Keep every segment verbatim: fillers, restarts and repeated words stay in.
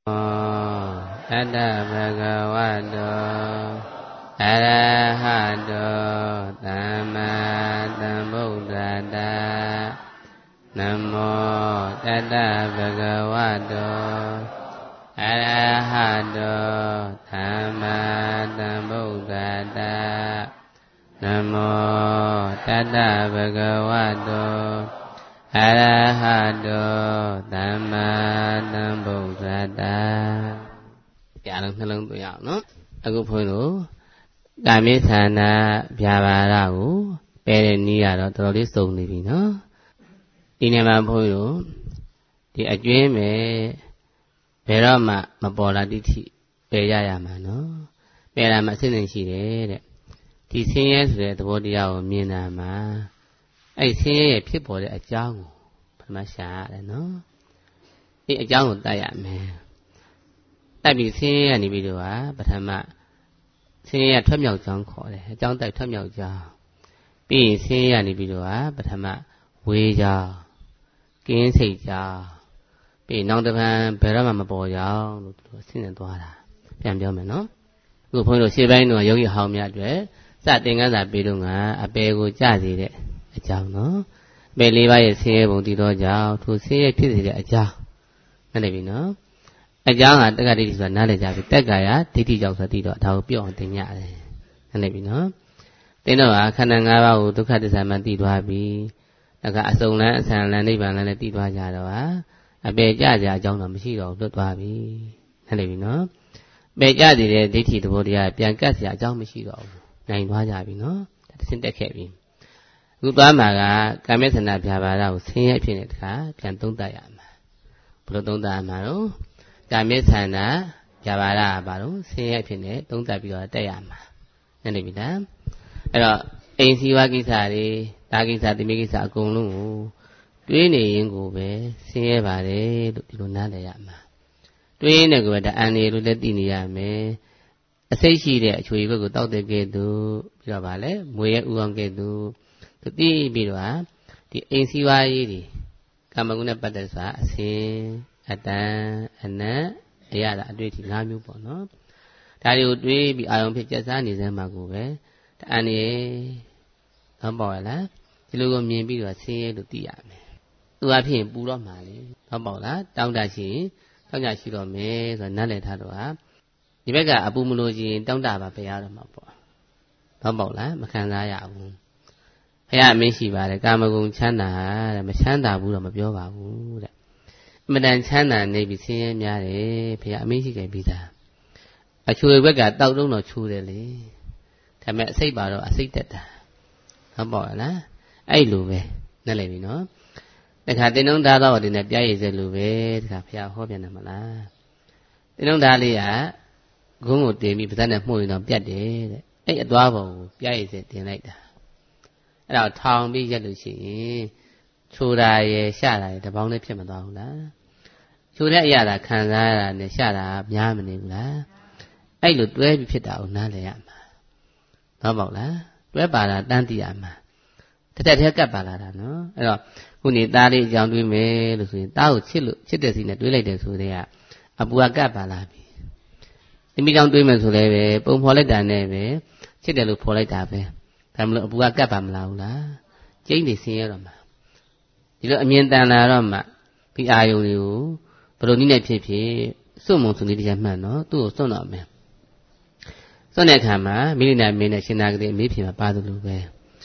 တတ္တဗဂဝတောအရဟတောသမ္မာသမ္ဗုဒ္ဓတ္တနမောတတ္တဗဂဝတောအရဟတောသမ္မာသမ္ဗုဒ္ဓတ္တနမောတတ္တဗဂဝတောအရဟတောသမ္မာသမ္ဗုဒ္ဓတ္တကြားလုံးနှလုံးသွင်းအောင်နော်အခုဘုန်းတို့ကာမိသနာဗျာပါဒကိုပယ်တဲ့နည်းကတော့တော်တော်လေးစုံနေပြီနော်ဒီနေ့မှာဘုန်းတို့ဒီအကျွင်းပဲဘယ်တော့မှမပေါ်လာတိတိပယ်ရရမှာနော်ပယ်လာမှအစစ်အစစ်ရှိတယ်တဲ့ဒီဆင်းရဲဆိုတဲ့သဘောတရားကိုမြင်တာမှာအဲ့ဆင်းရဲရဲ့ဖြစ်ပေါ်တဲ့အကြောင်းကိုပထမရှာရတယ်နော်အဲ့အကြောင်းကိုတတ်ရမယ်တတ်ပြီးဆင်းရဲကနေပြီးတော့ဟာပထမဆင်းရဲထွက်မြောက်ကြောင်းခေါ်တယ်အကြောင်းတိုက်ထွက်မြောက်ကြောင်းပြီးရင်ဆင်းရဲကနေပြီးတော့ဟာပထမဝေးကြောင်းကင်းစိတ်ကြောင်းပြီးနောက်တစ်ပံဘယ်တော့မှမပေါ်ကြောင်းလို့သူဆင်းနေသွားတာပြန်ပြောမယ်နော်အခုဘုန်းကြီးတို့ရှေ့ပိုင်းတော့ယောဂီဟောင်းများအတွက်စတင်ကန်းစာပေးတော့ကအပေကိုကြစေတဲ့အကြောင်းနော်အပေလေးပါးရဲ့ဆင်းရဲပုံတည်သောကြောင့်သူဆင်းရဲဖြစ်စေတဲ့အကြောင်းနားလည်ပြီနော်အကြောင်းဟာတက္ကဒိဋ္ဌိဆိုတာနားလည်ကြပြီတက်ကာယဒိဋ္ဌိကြောင့်ဆိုပြီးတော့ဒါကိုပြောအောင်သင်ရတယ်နားလည်ပြီနော်သင်တော့ဟာခန္ဓာ၅ပါးကိုဒုက္ခသစ္စာမှသိသွားပြီဒါကအစုံလန်းအဆန်လန်းနိဗ္ဗာန်လန်းလည်းသိသွားကြတော့ဟာအပေကြကြအကြောင်းတော့မရှိတော့လွတ်သွားပြီနားလည်ပြီနော်အပေကြစေတဲ့ဒိဋ္ဌိသဘောတရားပြန်ကတ်စရာအကြောင်းမရှိတော့ဘူးနိုင်သွားကြပြီနော်ဒါတစ်ဆင့်တက်ခဲ့ပြီအခုသွားမှာကကာမေသနာဗျာပါဒကိုဆင်းရဲဖြစ်နေတဲ့အခါပြန်သုံးသပ်ရမှာဘယ်လိုသုံးသပ်ရမှာတော့ကာမေသနာဗျာပါဒကဘာလို့ဆင်းရဲဖြစ်နေသုံးသပ်ပြီးတော့တက်ရမှာနားလည်ပြီလားအဲ့တော့အိမ်စီဝါကိစ္စတွေတာကိစ္စတိမိကိစ္စအကုန်လုံးကိုတွေးနေရင်ကိုပဲဆင်းရဲပါတယ်လို့ဒီလိုနားလည်ရမှာတွေးနေကိုပဲဒါအန်နေလို့လည်းသိနေရမယ်အစိတ်ရှိတဲ့အချွေဘက်ကိုတောက်တဲ့ကဲ့သို့ပြီးတော့ဗာလဲမွေရဲ့ဥအောင်ကဲ့သို့သူသိပြီးတော့ဒီအိမ်စီဝါရေးတွေကာမဂုဏ်နဲ့ပတ်သက်ဆိုတာအစင်အတန်အနတ်အရတာအတွေ့အထိ၅မျိုးပေါ့နော်ဒါတွေကိုတွေးပြီးအာရုံဖြစ်ကျက်စားနေစမ်းမှာကိုပဲတအန်နေတော့ပေါ့လားဒီလိုကိုမြင်ပြီးတော့ဆင်းရဲလို့သိရမယ်သူအဖြစ်ပူတော့မှာလေတော့ပေါ့လားတောင်းတရှိရင်တောင်းကြရှိတော့မယ်ဆိုတော့နားလည်ထားတော့ဟာဒီဘက်ကအပူမလို့ချင်းတောင်းတပါဘုရားတော့မှာပေါ့တော့ပေါ့လားမခံစားရဘူးဘုရားအမင်းရှိပါတယ်ကာမဂုဏ်ချမ်းသာတဲ့မချမ်းသာဘူးတော့မပြောပါဘူးတဲ့အမှန်တန်ချမ်းသာနေပြီဆင်းရဲများတယ်ဘုရားအမင်းရှိခဲ့ပြီးသားအချွေဘက်ကတောက်တုံးတော့ချူတယ်လေဒါပေမဲ့အစိတ်ပါတော့အစိတ်တက်တာဟုတ်ပါလားအဲ့လိုပဲနားလည်ပြီနော်တခါတင်းုံသားတော့ဒီနဲ့ပြရည်စဲလိုပဲတခါဘုရားဟောပြန်တယ်မလားတင်းုံသားလေးကဂုံးကိုတင်ပြီးပါးစပ်နဲ့မှုတ်ရင်တော့ပြတ်တယ်တဲ့အဲ့အသွားပုံကိုပြရည်စဲတင်လိုက်တာအဲ့တော့ထောင်ပြီးရက်လို့ရှိရင်ချိုတာရယ်ရှာတာရယ်တပေါင်းနဲ့ဖြစ်မသွားဘူးလားချိုတဲ့အရာသာခံစားရတာနဲ့ရှာတာများမနေဘူးလားအဲ့လိုတွဲပြီးဖြစ်တာကိုနားလည်ရမှာတော့ပေါ့လားတွဲပါတာတန်းသိရမှာတက်တက်ထဲကပ်ပါလာတာနော်အဲ့တော့ခုနေသားလေးအကြောင်းတွေးမယ်လို့ဆိုရင်သားကိုချစ်လို့ချစ်တဲ့စီနဲ့တွေးလိုက်တယ်ဆိုတဲ့ကအပူကကပ်ပါလာပြီဒီမိကြောင့်တွေးမယ်ဆိုလည်းပဲပုံဖော်လိုက်တာနဲ့ပဲချစ်တယ်လို့ဖော်လိုက်တာပဲဒါမလို့အပူကကပ်ပါမလားဘူးလားကျိန်းနေဆင်းရတော့မှာဒီလိုအမြင်တန်လာတော့မှဒီအာယုံတွေကိုဘယ်လိုနည်းနဲ့ဖြစ်ဖြစ်စွန့်မုံစုံလေးတရားမှန်တော့သူ့ကိုစွန့်တော့မယ်စွန့်တဲ့အခါမှာမိလိနာမင်းနဲ့ရှင်သာကတိအမေးဖြေမှာပါသလိုပဲ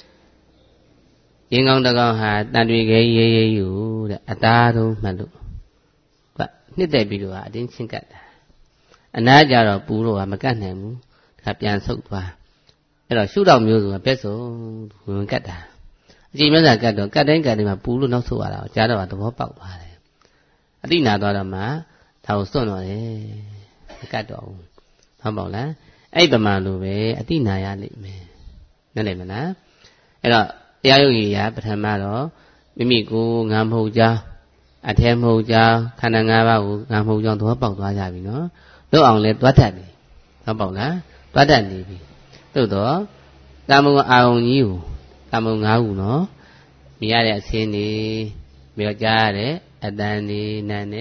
ရင်ကောင်းတကောင်းဟာတန်တွေခဲရေးရေးယူတဲ့အသားဆုံးမှတ်လို့ကနှစ်သက်ပြီးတော့အတင်းချင်းကတ်တာအနားကြတော့ပူတော့မကတ်နိုင်ဘူးဒါပြန်ဆုတ်သွားအဲ့တော့ရှုတော့မျိုးဆိုတာဘက်ဆုံးဝင်ကတ်တာအချိန်မျိုးစာကတ်တော့ကတ်တိုင်းကတ်တိုင်းမှာပူလို့နောက်ဆုတ်ရတာကြားတော့သဘောပေါက်သွားတယ်အတိနာသွားတော့မှဒါကိုစွန့်တော့တယ်မကတ်တော့ဘူးဟုတ်ပါ့လားအဲ့ပမာလိုပဲအတိနာရလိမ့်မယ်နားလည်မလားအဲ့တော့တရားယုတ်ကြီးရာပထမတော့မိမိကိုငါမဟုတ်ကြောင်းအထဲမဟုတ်ကြောင်းခန္ဓာ၅ပါးကိုငါမဟုတ်ကြောင်းသဘောပေါက်သွားကြပြီနော်လို့အောင်လဲသွားတတ်ပြီဟုတ်ပါ့လားသွားတတ်နေပြီသို့တော့ကာမဂုဏ်အာရုံကြီးကိုကာမဂုဏ်၅ခုနော်မြင်ရတဲ့အစင်းနေပြီးတော့ကြားရတဲ့အတန်နေနာနဲ့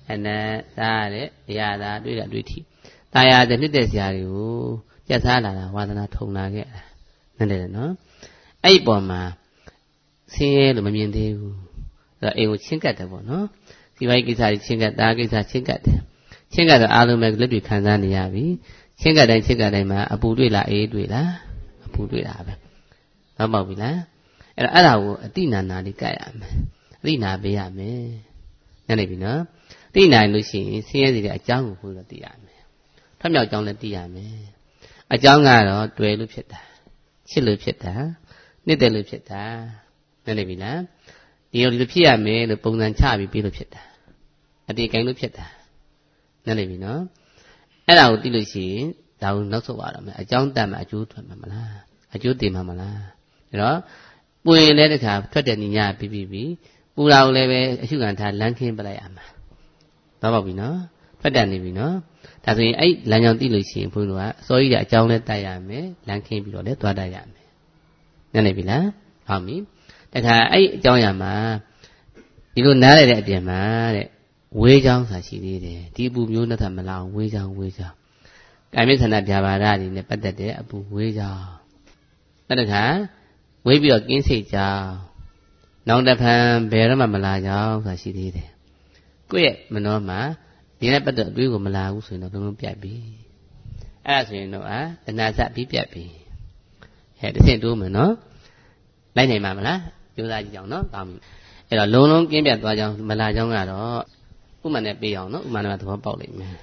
and that yeah do that with it. Taya the Nides Yaru, Jasala, Wadana Tona get. No? Aiboma, see the Mamian the A would chink at the one, no? See why is I chink at that is I chink at. Chink at the Alumak Libby Kanzani, chink at and chink at them, a Budwilla, a Dwilla, a Budwilla. How about Villa? And Alaw, a Dina Nadikayam, Lina Beame. Nanabina, Dina Lucy, see the Jang full of the army. Come out down the diame. A young arrow, dwell loop at that. She loops at that. Neither loops at that. Nanabina. The old Lupia may the bone and chabi be looped at that. A day can loop at that. Nanabina. And I would do see, thou not so well. A young dam a Jew to Mamala. A Jew de Mamala. You know, we let it have twenty Nina B B B. Pull out leve, you can tell Lankin, but I am. Bababino. But then, you know. That's why eight Lanyon Dilusi in Pulua, so you got John at Diame, Lankin below that to Diame. Nanabila, how me? That I eight Joyama. You don't know that, dear man. Way down, as she did. Deepu, you not have allowed way down, way down. I miss an Abjava in the better day, a book way down. But the car, way be against it, Jow. Now the pan, bear Mamala, as she did. Quick, Manoma. The but the do Malaus in the room Piabi. As you know, ah, and that's that be Piabi. Had the same woman, no? My name, Mamma, you like young, no? Um, and a long game at Malajong, woman at beyond, no? Man at one bowling man.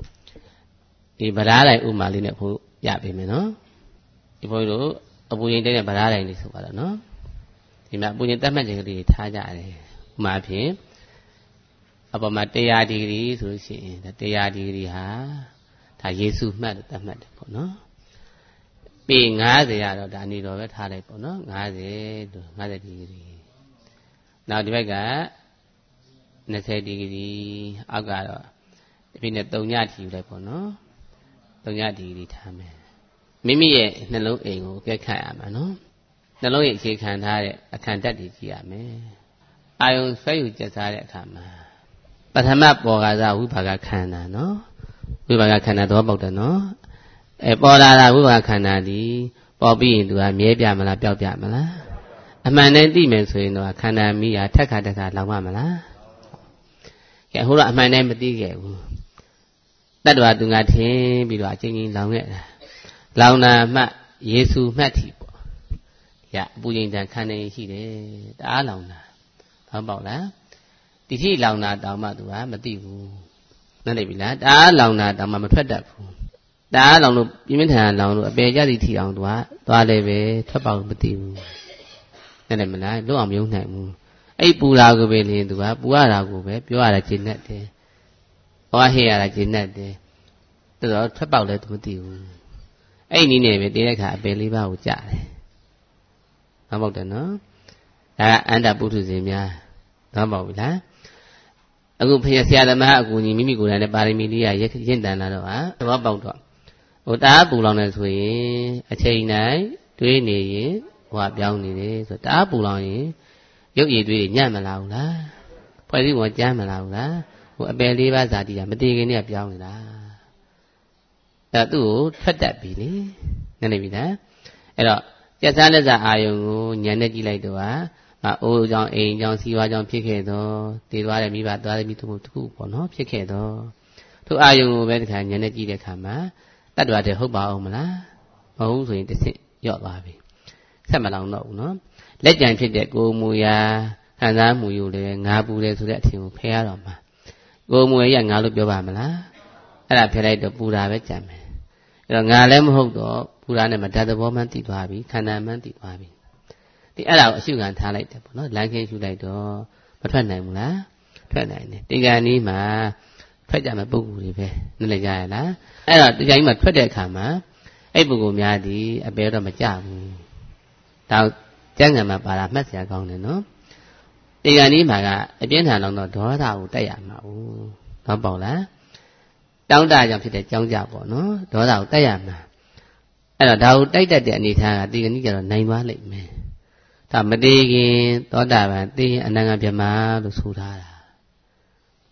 If Barada Umalina who yapping, no? If I do, a boy in the Barada in this water, no? You might put it magically tied, my pin. About my day degree, so she, the day degree, ha, Tayesu met the met, no? Being as they are, I need of it, had a no, as a degree. Now the beggar, let's say degree, I got if in a Donyati, no? Donyati degree time. Mimi, Nalo Ego, get Kayama, no? Nalo, she can't have it, I can't that is Yame. I will say you just had it come. But I'm up for as a Wupaga Kana, no? Wupaga Canada about the no? A Bola Wupa Canadi, Bobby into a Miamala Piamala. A man and demons, so you know, a Cana me a Takataka Lamamala. Get hold up my name, but Digo. That was doing at him, be watching long it. Launa Mat, Yesu Mati. Ya, bullying the Cana, he did. Alona. How about that? Did he Launa Damadua, Mativu? Nanabila, ah, Launa Damatradapu. Da Launu, even Launu, a bearity on Dua, Dualeve, Tapau Mativu. Nanamina, do am young name. A Pula go in Dua, Buara go, you are a Jeanette. Or here a Jeanette. The Tapau let Mativu. Any name, they can't believe out Jai. How about the no? And I put to them, ya. How about that? A good Piasiadama, Guni Mimigo and the Barimilia, yet Yendana, about what? Oda Bulonas way, a chain eye, twenty, what young it is, a tabulon, you eat with Yamalaula, probably what Yamalaula, who a belly was at the Yamadig of Yamala. That do, cut that billy, Nanavida. And just as I own Yanagi like the my old young age, young Siva, young Picato, did what I mean by the me to move to no Picato. To I own when can Yanagi the Kama, that was the hope of Omala, also in the same yacht lobby. Some along no, no. Let young Pidet go Muya, and I'm Muyule, Nabu to that him pair of ma. Go Muya and Alu Biomala, and I played the Buddha with Jam. Ngalem Hodo, Purana Madada woman, Tibabi, Kanaman Tibabi. The other sugar talent, not like you like to, but when I'm la, twenty. The Ganima, Pajama Bugu, Nilagala, and the Jama Tredekama, a Bugumyadi, a bear of a jam. Thou Jangama para Masia Gong, no? The Ganima, a gentleman on the door, thou Diana, Tombola. Down die of the young Jabo, no? Door out Diana. And thou take that Anita, the Nigger name one late me. Tamadigi, Toda, the Anangabama, the Sudara.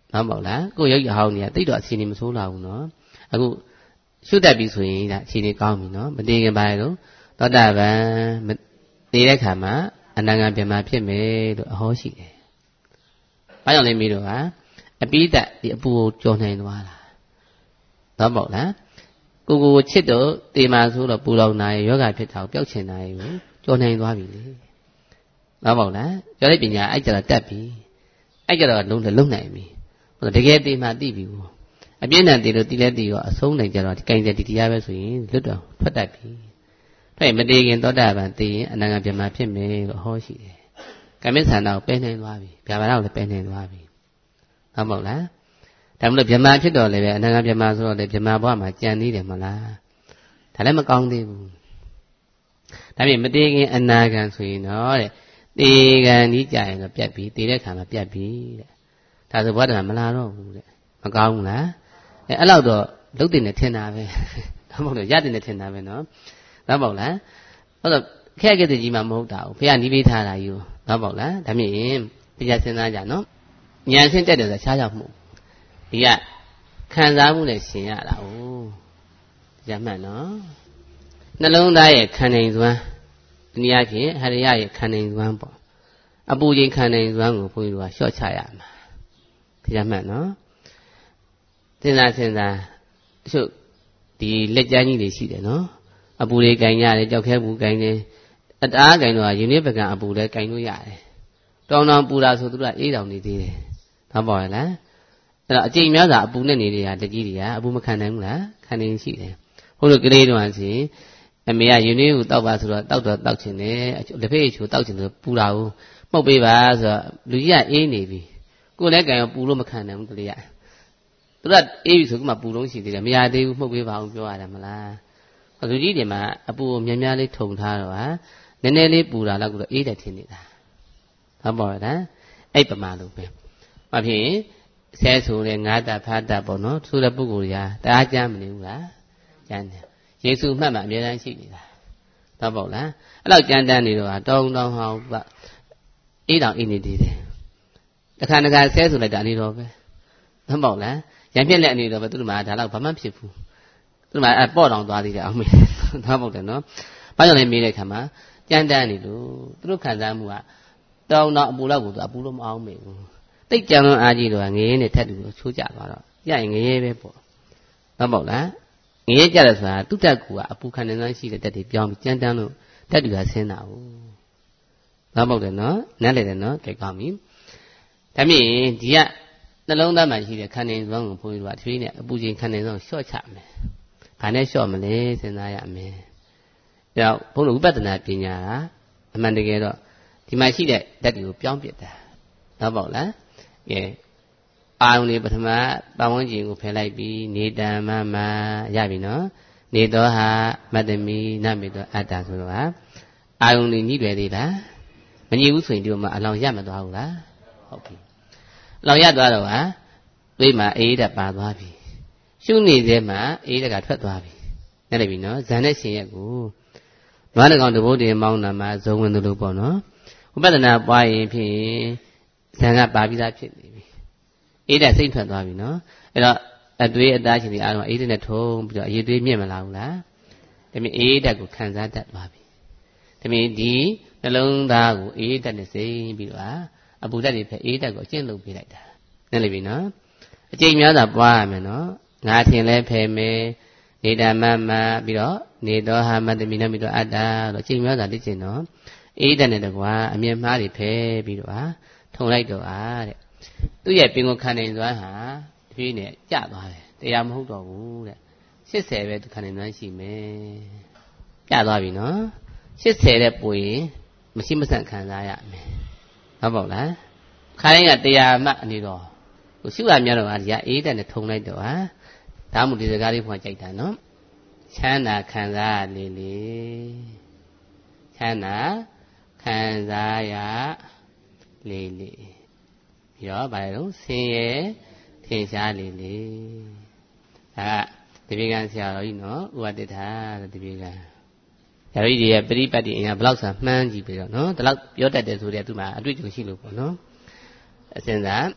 နော်မဟုတ်လားကိုရုပ်ရဟောင်းနေတိတ်တော့အခြေအနေမဆိုးလာဘူးနော်အခုရှုတတ်ပြီဆိုရင်ဒါအခြေအနေကောင်းပြီနော်မတည်ခင်ပါလို့သောတာပန်နေတဲ့ခါမှာအနာဂတ်ပြမဖြစ်မယ်လို့အဟောရှိတယ်။ဘာကြောင့်လဲမိတို့ကအပိဓာတ်ဒီအပူကိုကြော်နိုင်သွားတာနော်မဟုတ်လားကိုကိုချစ်တော့တေမာဆိုတော့ပူလောင်နိုင်ယောဂဖြစ်တာကိုပျောက်ချင်နိုင်ကိုကြော်နိုင်သွားပြီလေနော်မဟုတ်လားကျော်တဲ့ပညာအဲ့ကြတော့တက်ပြီအဲ့ကြတော့လုံးလုံးနိုင်ပြီတကယ်တေမာသိပြီဘူးအပြင်းထန်တေလို့တီလဲတီရောအဆုံးနိုင်ကြတော့ဒီကင်တဲ့ဒီတရားပဲဆိုရင်လွတ်တော့ထွက်တတ်ပြီအဲ့မတည်ခင်သောတာပန်တည်ရင်အနာဂတ်ပြမဖြစ်မယ်လို့ဟောရှိတယ်ကမ္မဆန္ဒကိုပယ်နိုင်သွားပြီဗျာပါဒကိုလည်းပယ်နိုင်သွားပြီဟုတ်မဟုတ်လားဒါမှမဟုတ်ဗြဟ္မာဖြစ်တော့လည်းပဲအနာဂတ်ဗြဟ္မာဆိုတော့လည်းဗြဟ္မာဘဝမှာကြံသေးတယ်မလားဒါလည်းမကောင်းသေးဘူးဒါပြင်မတည်ခင်အနာဂတ်ဆိုရင်တော့တဲ့တေကံကြီးကြရင်တော့ပြတ်ပြီတည်တဲ့ခါမှာပြတ်ပြီတဲ့ဒါဆိုဘဝတည်းမလာတော့ဘူးတဲ့မကောင်းဘူးလားအဲအဲ့လောက်တော့လုတ်တင်နေထင်တာပဲဒါမှမဟုတ်ရတင်နေထင်တာပဲနော်ဒါပေါ့လားဟုတ်တော့ခက်ခဲ့တဲ့ကြီးမှမဟုတ်တာဘူးဘုရားနီးပေးထားတာယူဒါပေါ့လားဒါမြင်တရားစဉ်းစားကြနော်ဉာဏ်ဆင်းတက်တယ်ဆိုရှားရောက်မှုဒီကခံစားမှုနဲ့ရှင်ရတာ哦တရားမှန်နော်နှလုံးသားရဲ့ခံနိုင်စွမ်းဒီနည်းအားဖြင့်ဟရိယရဲ့ခံနိုင်စွမ်းပေါ့အပူချိန်ခံနိုင်စွမ်းကိုဘုန်းကြီးတို့ကလျှော့ချရမှာတရားမှန်နော်စဉ်းစားစဉ်းစားတချို့ဒီလက်ကျန်းကြီးတွေရှိတယ်နော်အပူတွေကင်ရတယ်ကြောက်ခဲပူကင်တယ်အတားကင်တော့ယူနစ်ပကံအပူလည်းကင်လို့ရတယ်တောင်းတောင်းပူတာဆိုသူကအေးတောင်နေသေးတယ်ဟုတ်ပါရဲ့လားအဲ့တော့အကျိန်များစွာအပူနဲ့နေတွေကလက်ကြီးတွေကအပူမခံနိုင်ဘူးလားခံနေရှိတယ်ဟိုလိုကလေးတော့ဆိုရင်အမေကယူနစ်ကိုတောက်ပါဆိုတော့တောက်တော့တောက်ချင်တယ်လက်ဖေးချိုတောက်ချင်တယ်ပူတာကိုမှုတ်ပေးပါဆိုတော့လူကြီးကအေးနေပြီကိုယ်လည်းကင်ရောပူလို့မခံနိုင်ဘူးကလေးကသူကအေးပြီဆိုကမှပူလုံးရှိသေးတယ်မရသေးဘူးမှုတ်ပေးပါအောင်ပြောရတယ်မလားလူကြီးတွေမှာအပူကိုများများလေးထုံထားတော့ဟာနည်းနည်းလေးပူတာတော့ကတော့အေးတယ်ထင်နေတာဟုတ်ပါရဲ့လားအဲ့ပမာလို့ပဲမဖြစ်ဆဲဆိုတဲ့ငါးတဖားတပေါ့နော်ဆိုတဲ့ပုဂ္ဂိုလ်ရာတအားကြမ်းမနေဘူးလားကြမ်းတယ်ယေရှုမှတ်မှအမြဲတမ်းရှိနေတာဟုတ်ပါလားအဲ့လောက်ကြမ်းတမ်းနေတော့တောင်းတောင်းဟောင်းအေးတောင်အေးနေသေးတယ်တခါတခါဆဲဆိုလိုက်တာနေတော့ပဲဟုတ်ပါလားရံပြက်လက်အနေတော့ပဲသူတို့မှဒါတော့ဘာမှဖြစ်ဘူးသူတို့မှအပေါ့တောင်သွားသေးတယ်အောင်မေးသားပေါ့တယ်နော်ဘာကြောင့်လဲမေးတဲ့ခါမှာကြမ်းတမ်းနေလို့သူတို့ခံစားမှုကတောင်းတော့အပူလောက်ကိုသူအပူလို့မအောင်မေးဘူးတိတ်ကြံလွန်အားကြီးတော့ငရေနဲ့ထက်တူချိုးကြသွားတော့ရရင်ငရေပဲပေါ့ဟုတ်ပေါ့လားငရေကြတယ်ဆိုတာသူ့တက်ကူကအပူခံနေစွမ်းရှိတဲ့တက်တွေပြောင်းပြီးကြမ်းတမ်းလို့တက်တူကဆင်းတာဟုတ်သားပေါ့တယ်နော်နတ်လေတယ်နော်ကြိုက်ကောင်းပြီဒါမြင်ဒီကနှလုံးသားမှာရှိတဲ့ခံနိုင်စွမ်းကိုဘုန်းကြီးတို့ကတဖြည်းနဲ့အပူချိန်ခံနိုင်စွမ်းကိုလျှော့ချမယ်။ဘာနဲ့လျှော့မလဲစဉ်းစားရမယ်။ဒါဘုန်းတော်ဝိပဿနာပညာကအမှန်တကယ်တော့ဒီမှာရှိတဲ့ဓာတ်တွေကိုပြောင်းပြတာ။ဟုတ်ပေါ့လား။ကဲအာယုန်လေးပထမပတ်ဝန်းကျင်ကိုဖယ်လိုက်ပြီးနေတံမမရပြီနော်။နေသောဟာမတ္တမီနမေသောအတ္တဆိုတော့ဟာအာယုန်လေးညှိတယ်သေးလား။မညှိဘူးဆိုရင်ဒီမှာအလောင်းရမသွားဘူးလား။ဟုတ်ပြီ။လောင်ရသွားတော့ဟာသွေးမှာအေးဓာတ်ပါသွားပြီရှုနေသေးမှာအေးဓာတ်ကထွက်သွားပြီနားလည်ပြီနော်ဇန်နဲ့ရှင်ရက်ကိုနွားတကောင်တဘိုးတင်မောင်းတာမှာဇုံဝင်သလိုပေါ့နော်ဝိပဿနာပွားရင်ဖြင့်ဇန်ကပါပြီးသားဖြစ်နေပြီအေးဓာတ်စိတ်ထွက်သွားပြီနော်အဲ့တော့အသွေးအသားရှင်တွေအားလုံးအေးဓာတ်နဲ့ထုံးပြီးတော့အရည်သွေးမြင့်မလာဘူးလားဒါမြင်အေးဓာတ်ကိုခံစားတတ်သွားပြီဒါမြင်ဒီနှလုံးသားကိုအေးဓာတ်နဲ့စိမ့်ပြီးတော့အပူဓာတ်တွေဖက်အေးဓာတ်ကိုအကျင့်လုပ်ပေးလိုက်တာနည်းလိမ့်ပြီနော်အကျင့်များစွာပွားရမယ်နော်ငါထင်လဲဖယ်မယ်နေတမမပြီးတော့နေသောဟာမတ္တမိနမိတော့အတ္တလို့အကျင့်များစွာသိကျင်တော့အေးဓာတ်နဲ့တကွာအမြင်မှားတွေဖယ်ပြီးတော့ဟာထုံလိုက်တော့အားတဲ့သူ့ရဲ့ပင်ကိုခံနိုင်စွမ်းဟာတဖြည်းနဲ့ကျသွားတယ်တရားမဟုတ်တော့ဘူးတဲ့ရှစ်ဆယ်ပဲသူခံနိုင်စွမ်းရှိမယ်ကျသွားပြီနော်ရှစ်ဆယ်တဲ့ပွေမရှိမဆန့်ခံစားရမယ်ဟုတ်ပါ့လားခိုင်းကတရားမှအနေတော့ဟိုရှုရများတော့ဟာဒီကအေးတဲ့နဲ့ထုံလိုက်တော့ဟာဒါမှမဟုတ်ဒီစကားလေးဖွင့်ကြိုက်တာနော်ချမ်းသာခံစားလေလေချမ်းသာခံစားရလေလေပြီးတော့ဗါလဲတော့ဆင်းရဲထင်ရှားလေလေဒါကတပိကံဆရာတော်ကြီးနော်ဥပတိထာတပိကံဆရာကြီးရဲ့ပရိပတ်တိအင်္ဂါဘလောက်ဆာမှန်းကြည့်ပြီးတော့နော်ဒီလောက်ပြောတတ်တယ်ဆိုတဲ့သူမှာအတွေ့အကြုံရှိလို့ပေါ့နော်အစဉ်သာဝ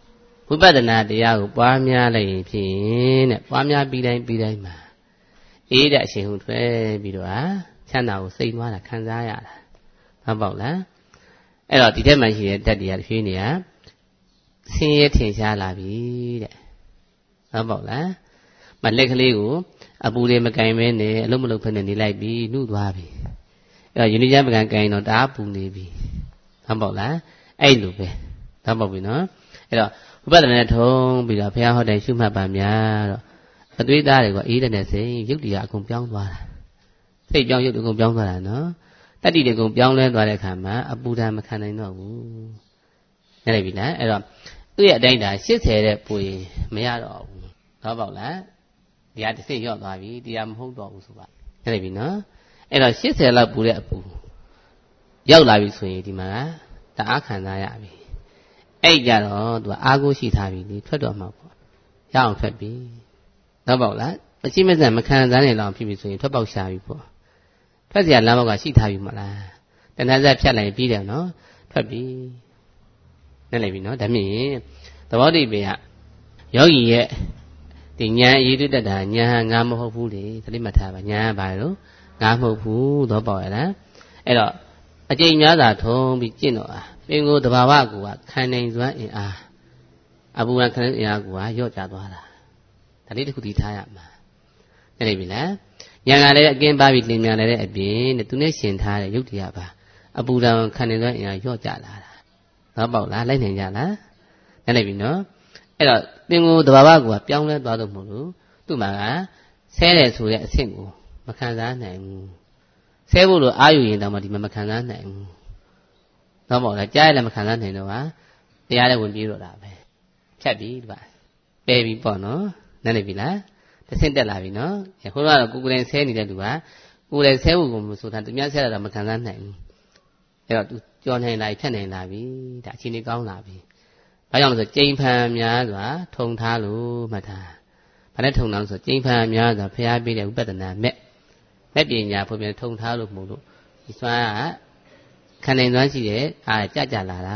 ဝိပဿနာတရားကိုပွားများလိုက်ရင်ဖြင့်တဲ့ပွားများပြီးတိုင်းပြီးတိုင်းမှာအေးတဲ့အရှင်ဟုထွက်ပြီးတော့ဟာချမ်းသာကိုစိတ်သွားတာခံစားရတာဟုတ်ပေါ့လားအဲ့တော့ဒီထက်မှရှိတဲ့ဓာတ်တရားတစ်ဖြည်းနေရဆင်းရဲထင်ရှားလာပြီတဲ့ဟုတ်ပေါ့လားမလက်ကလေးကိုအပူတွေမကင်မဲနဲ့အလုံးမလုံးဖက်နဲ့နေလိုက်ပြီးနှုတ်သွားပြီအဲ့တော့ယဉ်ကျေးပကံကင်တော့တအားပူနေပြီဟုတ်ပေါ့လားအဲ့လိုပဲဟုတ်ပေါ့ပြီနော်အဲ့တော့ဝိပဿနာနဲ့ထုံးပြီးတော့ဘုရားဟောတဲ့ရှုမှတ်ပါများတော့အသွေးသားတွေကအေးတဲ့နဲ့စိတ်ရုပ်တရားအကုန်ပြောင်းသွားတာစိတ်ပြောင်းရုပ်အကုန်ပြောင်းသွားတာနော်တတ္တိတွေအကုန်ပြောင်းလဲသွားတဲ့အခါမှာအပူဓာတ်မခံနိုင်တော့ဘူးနားလည်ပြီလားအဲ့တော့သူ့ရဲ့အတိုင်းဒါရှစ်ဆယ်တဲ့ပူရင်မရတော့ဘူးဟုတ်ပေါ့လားဒီဟာတစ်စိတ်ရော့သွားပြီတရားမဟုတ်တော့ဘူးဆိုပါနားလည်ပြီနော်အဲ့တော့ရှစ်ဆယ်လောက်ပူတဲ့အပူရောက်လာပြီဆိုရင်ဒီမှာတအားခံစားရပြီအဲ့ကြတော့သူကအာကိုရှိထားပြီလေထွက်တော့မှာပေါ့ရအောင်ထွက်ပြီဟုတ်ပေါ့လားမရှိမစံမခံစားနိုင်လောက်ဖြစ်ပြီဆိုရင်ထွက်ပေါက်ရှာပြီပေါ့ထွက်เสียလမ်းဘောက်ကရှိထားပြီမလားတဏှာဆက်ဖြတ်လိုက်ပြီးတယ်နော်ထွက်ပြီနဲ့လိုက်ပြီနော်ဒါမြင်သဘောတည်းပဲကယောဂီရဲ့ဒီဉာဏ်အရေးတွေ့တတ်တာဉာဏ်ငါမဟုတ်ဘူးလေသတိမှတ်ထားပါဉာဏ်ကဘာလို့ငါမဟုတ်ဘူးတော့ပေါ့ရလားအဲ့တော့အကျိန်များစွာထုံးပြီးကျင့်တော့အာပင်ကိုတဘာဝကိုကခံနိုင်စွမ်းအင်အားအပူခံခံနိုင်အင်အားကိုကရော့ကျသွားတာဒါလေးတစ်ခုသိထားရမှာသိနေပြီလားဉာဏ်ကလည်းအကင်းပါပြီးလင်းမြန်လည်းတဲ့အပြင်တဲ့သူနဲ့ရှင်ထားတဲ့ယုတ်တရားပါအပူခံခံနိုင်စွမ်းအင်အားရော့ကျလာတာတော့ပေါ့လားလိုက်နိုင်ကြလားသိနေပြီနော်အဲ့တော့ပင်ကိုတဘာဝကိုကပြောင်းလဲသွားတော့မဟုတ်လို့သူ့မှာကဆဲတယ်ဆိုတဲ့အဆင့်ကိုမခံစားနိုင်ဘူးဆဲဖို့လို့အာယူရင်တောင်မှဒီမှာမခံစားနိုင်ဘူးတော့ပေါ့လားကြားရလည်းမခံစားနိုင်တော့ဟာတရားလည်းဝင်ပြေးတော့တာပဲဖြတ်ပြီဒီပါပယ်ပြီပေါ့နော်နားလည်ပြီလားတစ်ဆင့်တက်လာပြီနော်ဟိုကတော့ကိုယ်ကိုယ်တိုင်ဆဲနေတဲ့သူကကိုယ်တိုင်ဆဲဖို့ကိုမဆိုတာသူများဆဲတာတော့မခံစားနိုင်ဘူးအဲ့တော့သူကြော်နိုင်လာဖြတ်နိုင်လာပြီဒါအချိန်ကြီးကောင်းလာပြီဘာကြောင့်လဲဆိုကျိန်ဖန်များစွာထုံထားလို့မှတ်ထားဘာနဲ့ထုံထားလို့ဆိုကျိန်ဖန်များစွာဖျားပေးတဲ့ဥပဒနာမဲ့မဲ့ပညာဖို့ပြန်ထုံထားလို့မဟုတ်လို့ဒီစွမ်းကခံနိုင်စွမ်းရှိတဲ့အာကြကြလာတာ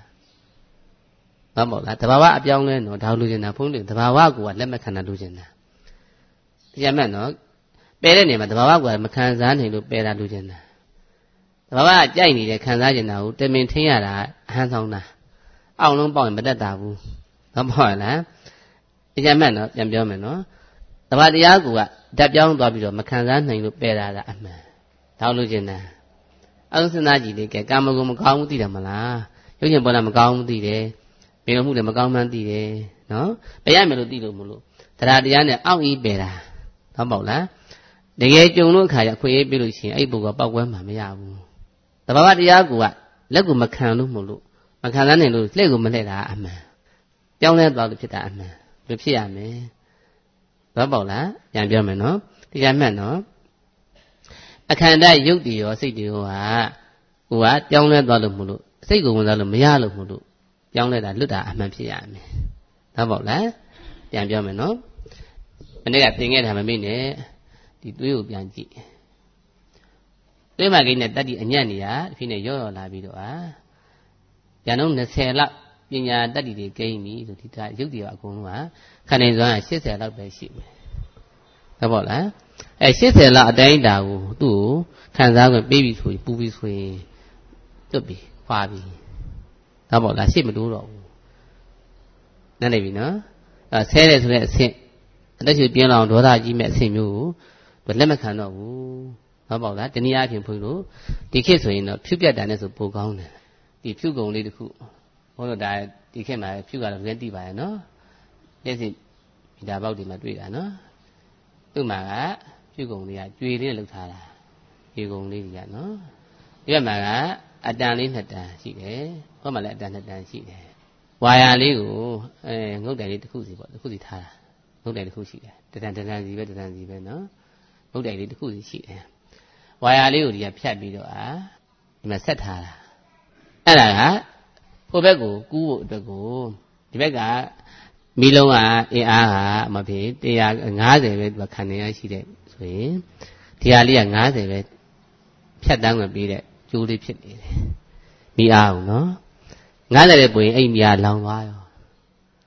ဟုတ်မို့လားတဘာဝအပြောင်းလဲတော့ဒါလိုချင်တာဖုံးတယ်တဘာဝကိုကလက်မခံတာလိုချင်တာတရားမဲ့နော်ပယ်တဲ့နေမှာတဘာဝကမခံစားနိုင်လို့ပယ်တာလိုချင်တာတဘာဝကကြိုက်နေတဲ့ခံစားချင်တာကိုတမင်ထင်းရတာအဟမ်းဆောင်တာအောင်လုံးပေါက်ရင်မတတ်တာဘူးဟုတ်ပါလားတရားမဲ့နော်ပြန်ပြောမယ်နော်တဘာတရားကဓာတ်ပြောင်းသွားပြီးတော့မခံစားနိုင်လို့ပယ်တာကအမှန်ဒါလိုချင်တာအလုံးစင်သားကြည့်လေကဲကာမဂုဏ်မကောင်းဘူးသိတယ်မလားရုပ်ရှင်ပေါ်လာမကောင်းဘူးသိတယ်ပင်မှုလည်းမကောင်းမှန်းသိတယ်နော်ပယ်ရမယ်လို့သိလို့မလို့တရားတရားနဲ့အောင့်ဤပယ်တာဟုတ်ပေါ့လားတကယ်ကြုံလို့အခါကျအခွင့်အရေးပြလို့ရှိရင်အဲ့ပုဂ္ဂိုလ်ကပောက်ကွဲမှာမရဘူးတဘာဝတရားကလက်ကိုမခံလို့မလို့မခံစားနိုင်လို့လက်ကိုမလှည့်တာအမှန်ပြောင်းလဲသွားလို့ဖြစ်တာအမှန်လို့ဖြစ်ရမယ်ဟုတ်ပေါ့လားပြန်ပြောမယ်နော်တရားမှတ်နော်အခန္ဓာရုပ်တည်ရောစိတ်တည်ရောဟာဟိုကပြောင်းလဲသွားလို့မလို့စိတ်ကိုဝင်စားလို့မရလို့မလို့ပြောင်းလဲတာလွတ်တာအမှန်ဖြစ်ရမယ်ဟုတ်ပေါ့လားပြန်ပြောမယ်နော်မနေ့ကသင်ခဲ့တာမမေ့နဲ့ဒီသွေးကိုပြန်ကြည့်သွေးမကိန်းနဲ့တတ္တိအညံ့နေရဒီဖိနဲ့ရော့ရော့လာပြီးတော့ဟာပြန်တော့၂၀လောက်ပညာတတ္တိတွေကိန်းပြီဆိုဒီဒါရုပ်တည်ရောအကုန်လုံးဟာခန္ဓာစွမ်း၈၀လောက်ပဲရှိမယ်ဟုတ်ပေါ့လားအဲ၈၀လောက်အတိုင်းတာကိုသူ့ကိုခံစားခွင့်ပေးပြီးဆိုရင်ပူပြီးဆိုရင်တွတ်ပြီးခွာပြီးဟုတ်ပေါ့လားရှေ့မတိုးတော့ဘူးနားလည်ပြီနော်အဲဆဲတယ်ဆိုတဲ့အဆင့်အသက်ရှူပြင်းလောင်ဒေါသကြီးမဲ့အဆင့်မျိုးကိုလက်မခံတော့ဘူးဟုတ်ပေါ့လားတနည်းအားဖြင့်ဖွင့်လို့ဒီခေတ်ဆိုရင်တော့ဖြူပြတ်တာနဲ့ဆိုပိုကောင်းတယ်ဒီဖြူကုံလေးတစ်ခုဘုန်းတော်ဒါဒီခေတ်မှာဖြူကတော့လည်းသိပါရဲ့နော်လက်စီဗီတာပေါက်ဒီမှာတွေ့တာနော်သူ့မှာကဖြူကုံလေးကကြွေလေးနဲ့လှုပ်ထားတာဖြူကုံလေးကြီးကနော်ဒီဘက်မှာကအတန်လေးနှစ်တန်ရှိတယ်ဟောမှာလည်းအတန်နှစ်တန်ရှိတယ်ဝါယာလေးကိုအဲငုတ်တိုင်လေးတစ်ခုစီပေါ့တစ်ခုစီထားတာငုတ်တိုင်တစ်ခုရှိတယ်တတန်တတန်စီပဲတတန်စီပဲနော်ငုတ်တိုင်လေးတစ်ခုစီရှိတယ်ဝါယာလေးကိုဒီကဖြတ်ပြီးတော့အာဒီမှာဆက်ထားတာအဲ့ဒါကဟိုဘက်ကိုကူးဖို့အတွက်ကိုဒီဘက်ကမီးလုံးကအင်အားကမဖြစ်၁၅၀ပဲသူကခံနေရရှိတဲ့ဆိုရင်ဒီဟာလေးက၅၀ပဲဖြတ်တန်းဝင်ပြီးတဲ့ကျိုးလေးဖြစ်နေတယ်မီးအားအောင်နော်၅၀တဲ့ပုံရင်အဲ့မီးအားလောင်သွားရော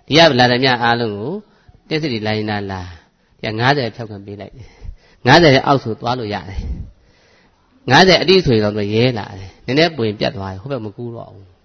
ဒီကလာတယ်မြအားလုံးကိုတက်စစ်တွေလိုင်းနာလာဒီက၅၀ဖြောက်ခံပေးလိုက်တယ်၅၀ရဲ့အောက်ဆိုသွားလို့ရတယ်၅၀အတိဆိုရင်တော့ရဲလာတယ်နည်းနည်းပွင့်ပြတ်သွားတယ်ဟိုဘက်မကူးတော့ဘူး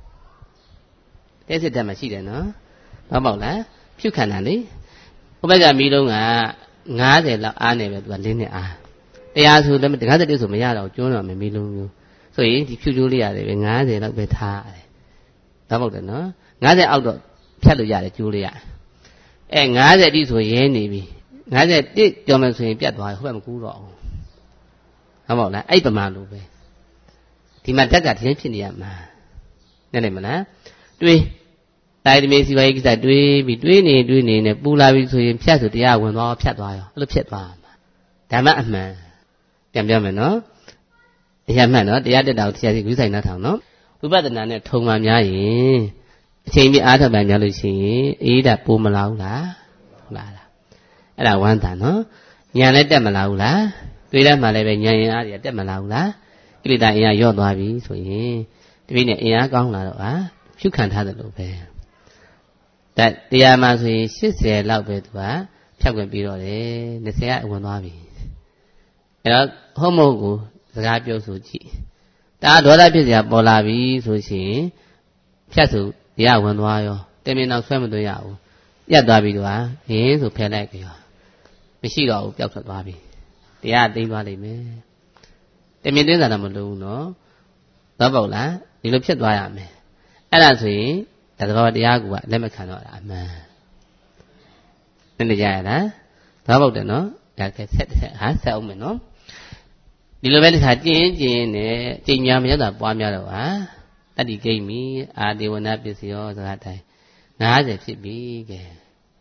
တက်စစ်တက်မှရှိတယ်နော်ဘာပေါ့လားဖြုတ်ခံတာလေဟိုဘက်ကမီးလုံးက၅၀လောက်အားနေပဲသူကလင်းနဲ့အားတရားဆိုလည်းတကားတက်ဆိုမရတော့ကျွန်းတော့မမီးလုံးမျိုးဆိုရင်ဒီဖြူချိုးလေးရတယ်ပဲ၅၀လောက်ပဲထားရတယ်ဘာပေါ့တယ်နော်၅၀အောက်တော့ဖြတ်လို့ရတယ်ကျိုးလေးရအဲ၅၀အတိဆိုရဲနေပြီ၅၀တစ်ကြော်မယ်ဆိုရင်ပြတ်သွားတယ်ဟိုဘက်မကူးတော့ဘူးဟုတ်မဟုတ်လားအဲ့ပမာလိုပဲဒီမှာဓာတ်ကဒီတိုင်းဖြစ်နေရမှာနည်းနည်းမလားတွေးတိုင်းသမီးစီပါရေးကိစ္စတွေးပြီးတွေးနေတွေးနေနဲ့ပူလာပြီဆိုရင်ဖြတ်ဆိုတရားဝင်သွားဖြတ်သွားရောအဲ့လိုဖြတ်သွားမှာဓမ္မအမှန်ပြန်ပြောမယ်နော်အရာမှန်နော်တရားတက်တာကိုတရားစီဂရုစိုက်နှထောင်နော်ဝိပဿနာနဲ့ထုံမှများရင်အချိန်ပြအားထုတ်မှများလို့ရှိရင်အေးဒါပိုးမလာဘူးလားဟုတ်လားအဲ့ဒါဝမ်းသာနော်ဉာဏ်လည်းတက်မလာဘူးလားတွေးရမှလည်းပဲဉာဏ်ရင်အားတွေတက်မလာဘူးလားကိလေသာအင်အားရော့သွားပြီဆိုရင်ဒီပြည့်နဲ့အင်အားကောင်းလာတော့ဟာဖြုခံထားတယ်လို့ပဲဒါတရားမှဆိုရင်၈၀လောက်ပဲသူကဖြောက်ခွင့်ပြီးတော့တယ်၂၀ကဝင်သွားပြီအဲ့တော့ဟုတ်မဟုတ်ကိုစကားပြောဆိုကြည့်ဒါဒေါသဖြစ်စရာပေါ်လာပြီဆိုရှင်ဖြတ်ဆိုတရားဝင်သွားရောတင်မြင်တော့ဆွဲမသွင်းရဘူးပြတ်သွားပြီသူကဟင်းဆိုဖယ်လိုက်ကြောမရှိတော့ဘူးပျောက်ထွက်သွားပြီတရားသိမ်းသွားလိမ့်မယ်တင်မြင်သိမ်းတာတော့မလို့ဘူးနော်တော့ပေါ့လားဒီလိုဖြစ်သွားရမယ်အဲ့ဒါဆိုရင်ဒါသဘောတရားကလက်မခံတော့တာအမှန်သိကြရလားတော့ပေါ့တယ်နော်ဒါကဆက်ဆက်ဟာဆက်အောင်မယ်နော်ဒီလိုပဲတစ်ခါကျင်းကျင်းနဲ့ကျင့်များမရတာပွားများတော့ဟာတတိကိမီအာဒေဝနာပစ္စယောစကားတိုင်း၅၀ဖြစ်ပြီကဲ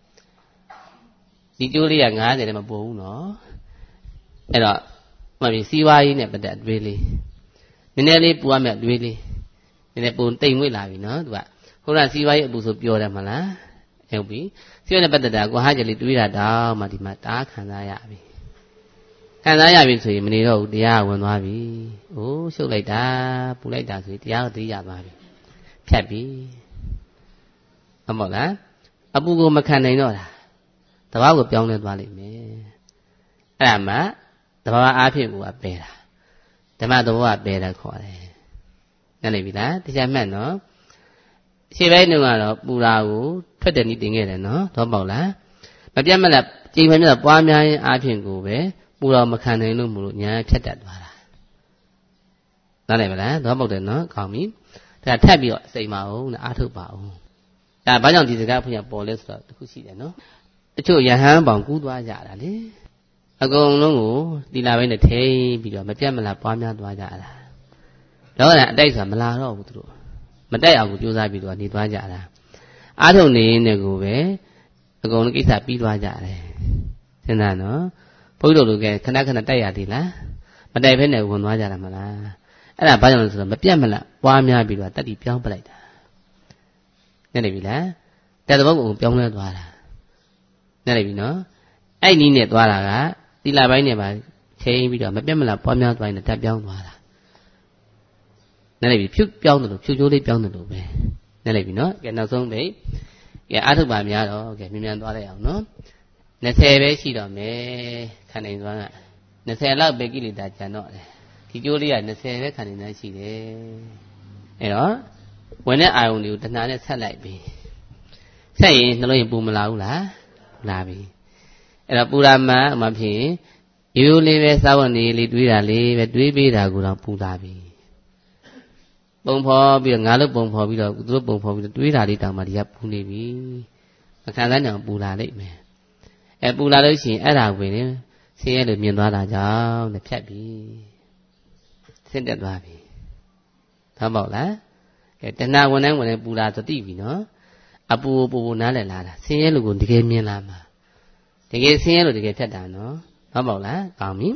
ဒီကျိုးလေးက၅၀လည်းမပိုဘူးနော်အဲ့တော့မှတ်ပြီးစီးပွားရေးနဲ့ပတ်သက်အတွေးလေးနည်းနည်းလေးပူရမယ်အတွေးလေးနည်းနည်းပုံတိမ်မွေ့လာပြီနော်သူကခုနစီးပွားရေးအပူဆိုပြောတယ်မလားဟုတ်ပြီစီးပွားရေးနဲ့ပတ်သက်တာကိုဟာကြလေးတွေးတာတောင်မှဒီမှာတားခံစားရပြီခံစားရပြီဆိုရင်မနေတော့ဘူးတရားဝင်သွားပြီ။အိုးရှုပ်လိုက်တာပူလိုက်တာဆိုရင်တရားကိုသိရသွားပြီ။ဖြတ်ပြီ။ဟုတ်မဟုတ်လား။အပူကိုမခံနိုင်တော့တာ။တဘာကိုပြောင်းလဲသွားလိမ့်မယ်။အဲ့ဒါမှတဘာအားဖြင့်ကိုကပယ်တာ။ဓမ္မသဘောကပယ်တာခေါ်တယ်။နားလည်ပြီလား။တရားမှတ်နော်။ရှေ့ပိုင်းတုန်းကတော့ပူတာကိုထွက်တဲ့နည်းတင်ခဲ့တယ်နော်။တော့ပေါ့လား။မပြတ်မလားကြိမ်မှန်မြတ်ပွားများရင်အားဖြင့်ကိုပဲပူတော်မခံနိုင်လို့မလို့ညာဖြတ်တတ်သွားတာနားလည်မလားသွားပုတ်တယ်နော်ကောင်းပြီဒါထပ်ပြီးတော့စိတ်မအောင်အားထုတ်ပါအောင်ဒါဘာကြောင့်ဒီစကားဖွင့်ရပေါ်လဲဆိုတော့တခုရှိတယ်နော်တချို့ယဟန်ပေါင်ကူးသွားကြတာလေအကုန်လုံးကိုတီလာဘိနဲ့ထိပြီးတော့မပြတ်မလားပွားများသွားကြတာတော့အတိုက်ဆိုတာမလာတော့ဘူးသူတို့မတိုက်အောင်ကိုကြိုးစားပြီးတော့နေသွားကြတာအားထုတ်နေနေကိုပဲအကုန်လုံးကိစ္စပြီးသွားကြတယ်စဉ်းစားနော်ဘုရားတို့ကခဏခဏတိုက်ရသေးလားမတိုက်ဘဲနဲ့ဝင်သွားကြတာမလားအဲ့ဒါဘာကြောင့်လဲဆိုတော့မပြတ်မလားပွားများပြီးတော့တတိပြောင်းပလိုက်တာနဲ့နေပြီလားတဲ့သဘောကိုပြောင်းလဲသွားတာနဲ့နေပြီနော်အဲ့နီးနဲ့သွားတာကသီလပိုင်းနဲ့ပါချိန်ပြီးတော့မပြတ်မလားပွားများသွားရင်တက်ပြောင်းသွားတာနဲ့နေပြီဖြုတ်ပြောင်းတယ်လို့ဖြုတ်ချိုးလေးပြောင်းတယ်လို့ပဲနဲ့နေပြီနော်ကဲနောက်ဆုံးပဲကဲအားထုတ်ပါများတော့ကဲမြန်မြန်သွားလိုက်အောင်နော်၂၀ပဲရှိတော့မယ်ခံနိုင်သွားက၂၀လောက်ပဲကိလေသာကျန်တော့တယ်ဒီကျိုးလေးက၂၀ပဲခံနိုင်တာရှိတယ်အဲ့တော့ဝင်တဲ့အာယုံတွေကိုတဏှာနဲ့ဆက်လိုက်ပြီဆက်ရင်နှလုံးရင်ပူမလာဘူးလားလာပြီအဲ့တော့ပူရာမှအမှဖြစ်ရိုးလေးပဲစာဝတ်နေလေးတွေးတာလေးပဲတွေးပေးတာကိုတော့ပူလာပြီပုံဖော်ပြီးတော့ငါတို့ပုံဖော်ပြီးတော့သူတို့ပုံဖော်ပြီးတော့တွေးတာလေးတောင်မှဒီကပူနေပြီမခံစားနိုင်အောင်ပူလာလိမ့်မယ်အဲပူလာလို့ရှိရင်အဲ့ဒါဝင်နေဆင်းရဲလို့မြင်သွားတာကြောင့်နဲ့ဖြတ်ပြီဆင်းတက်သွားပြီဟုတ်ပေါ့လားကဲတဏှာဝင်တိုင်းဝင်တိုင်းပူလာသတိပြီနော်အပူပူပူနားလည်လာတာဆင်းရဲလို့ကိုတကယ်မြင်လာမှာတကယ်ဆင်းရဲလို့တကယ်ဖြတ်တာနော်ဟုတ်ပေါ့လားကောင်းပြီ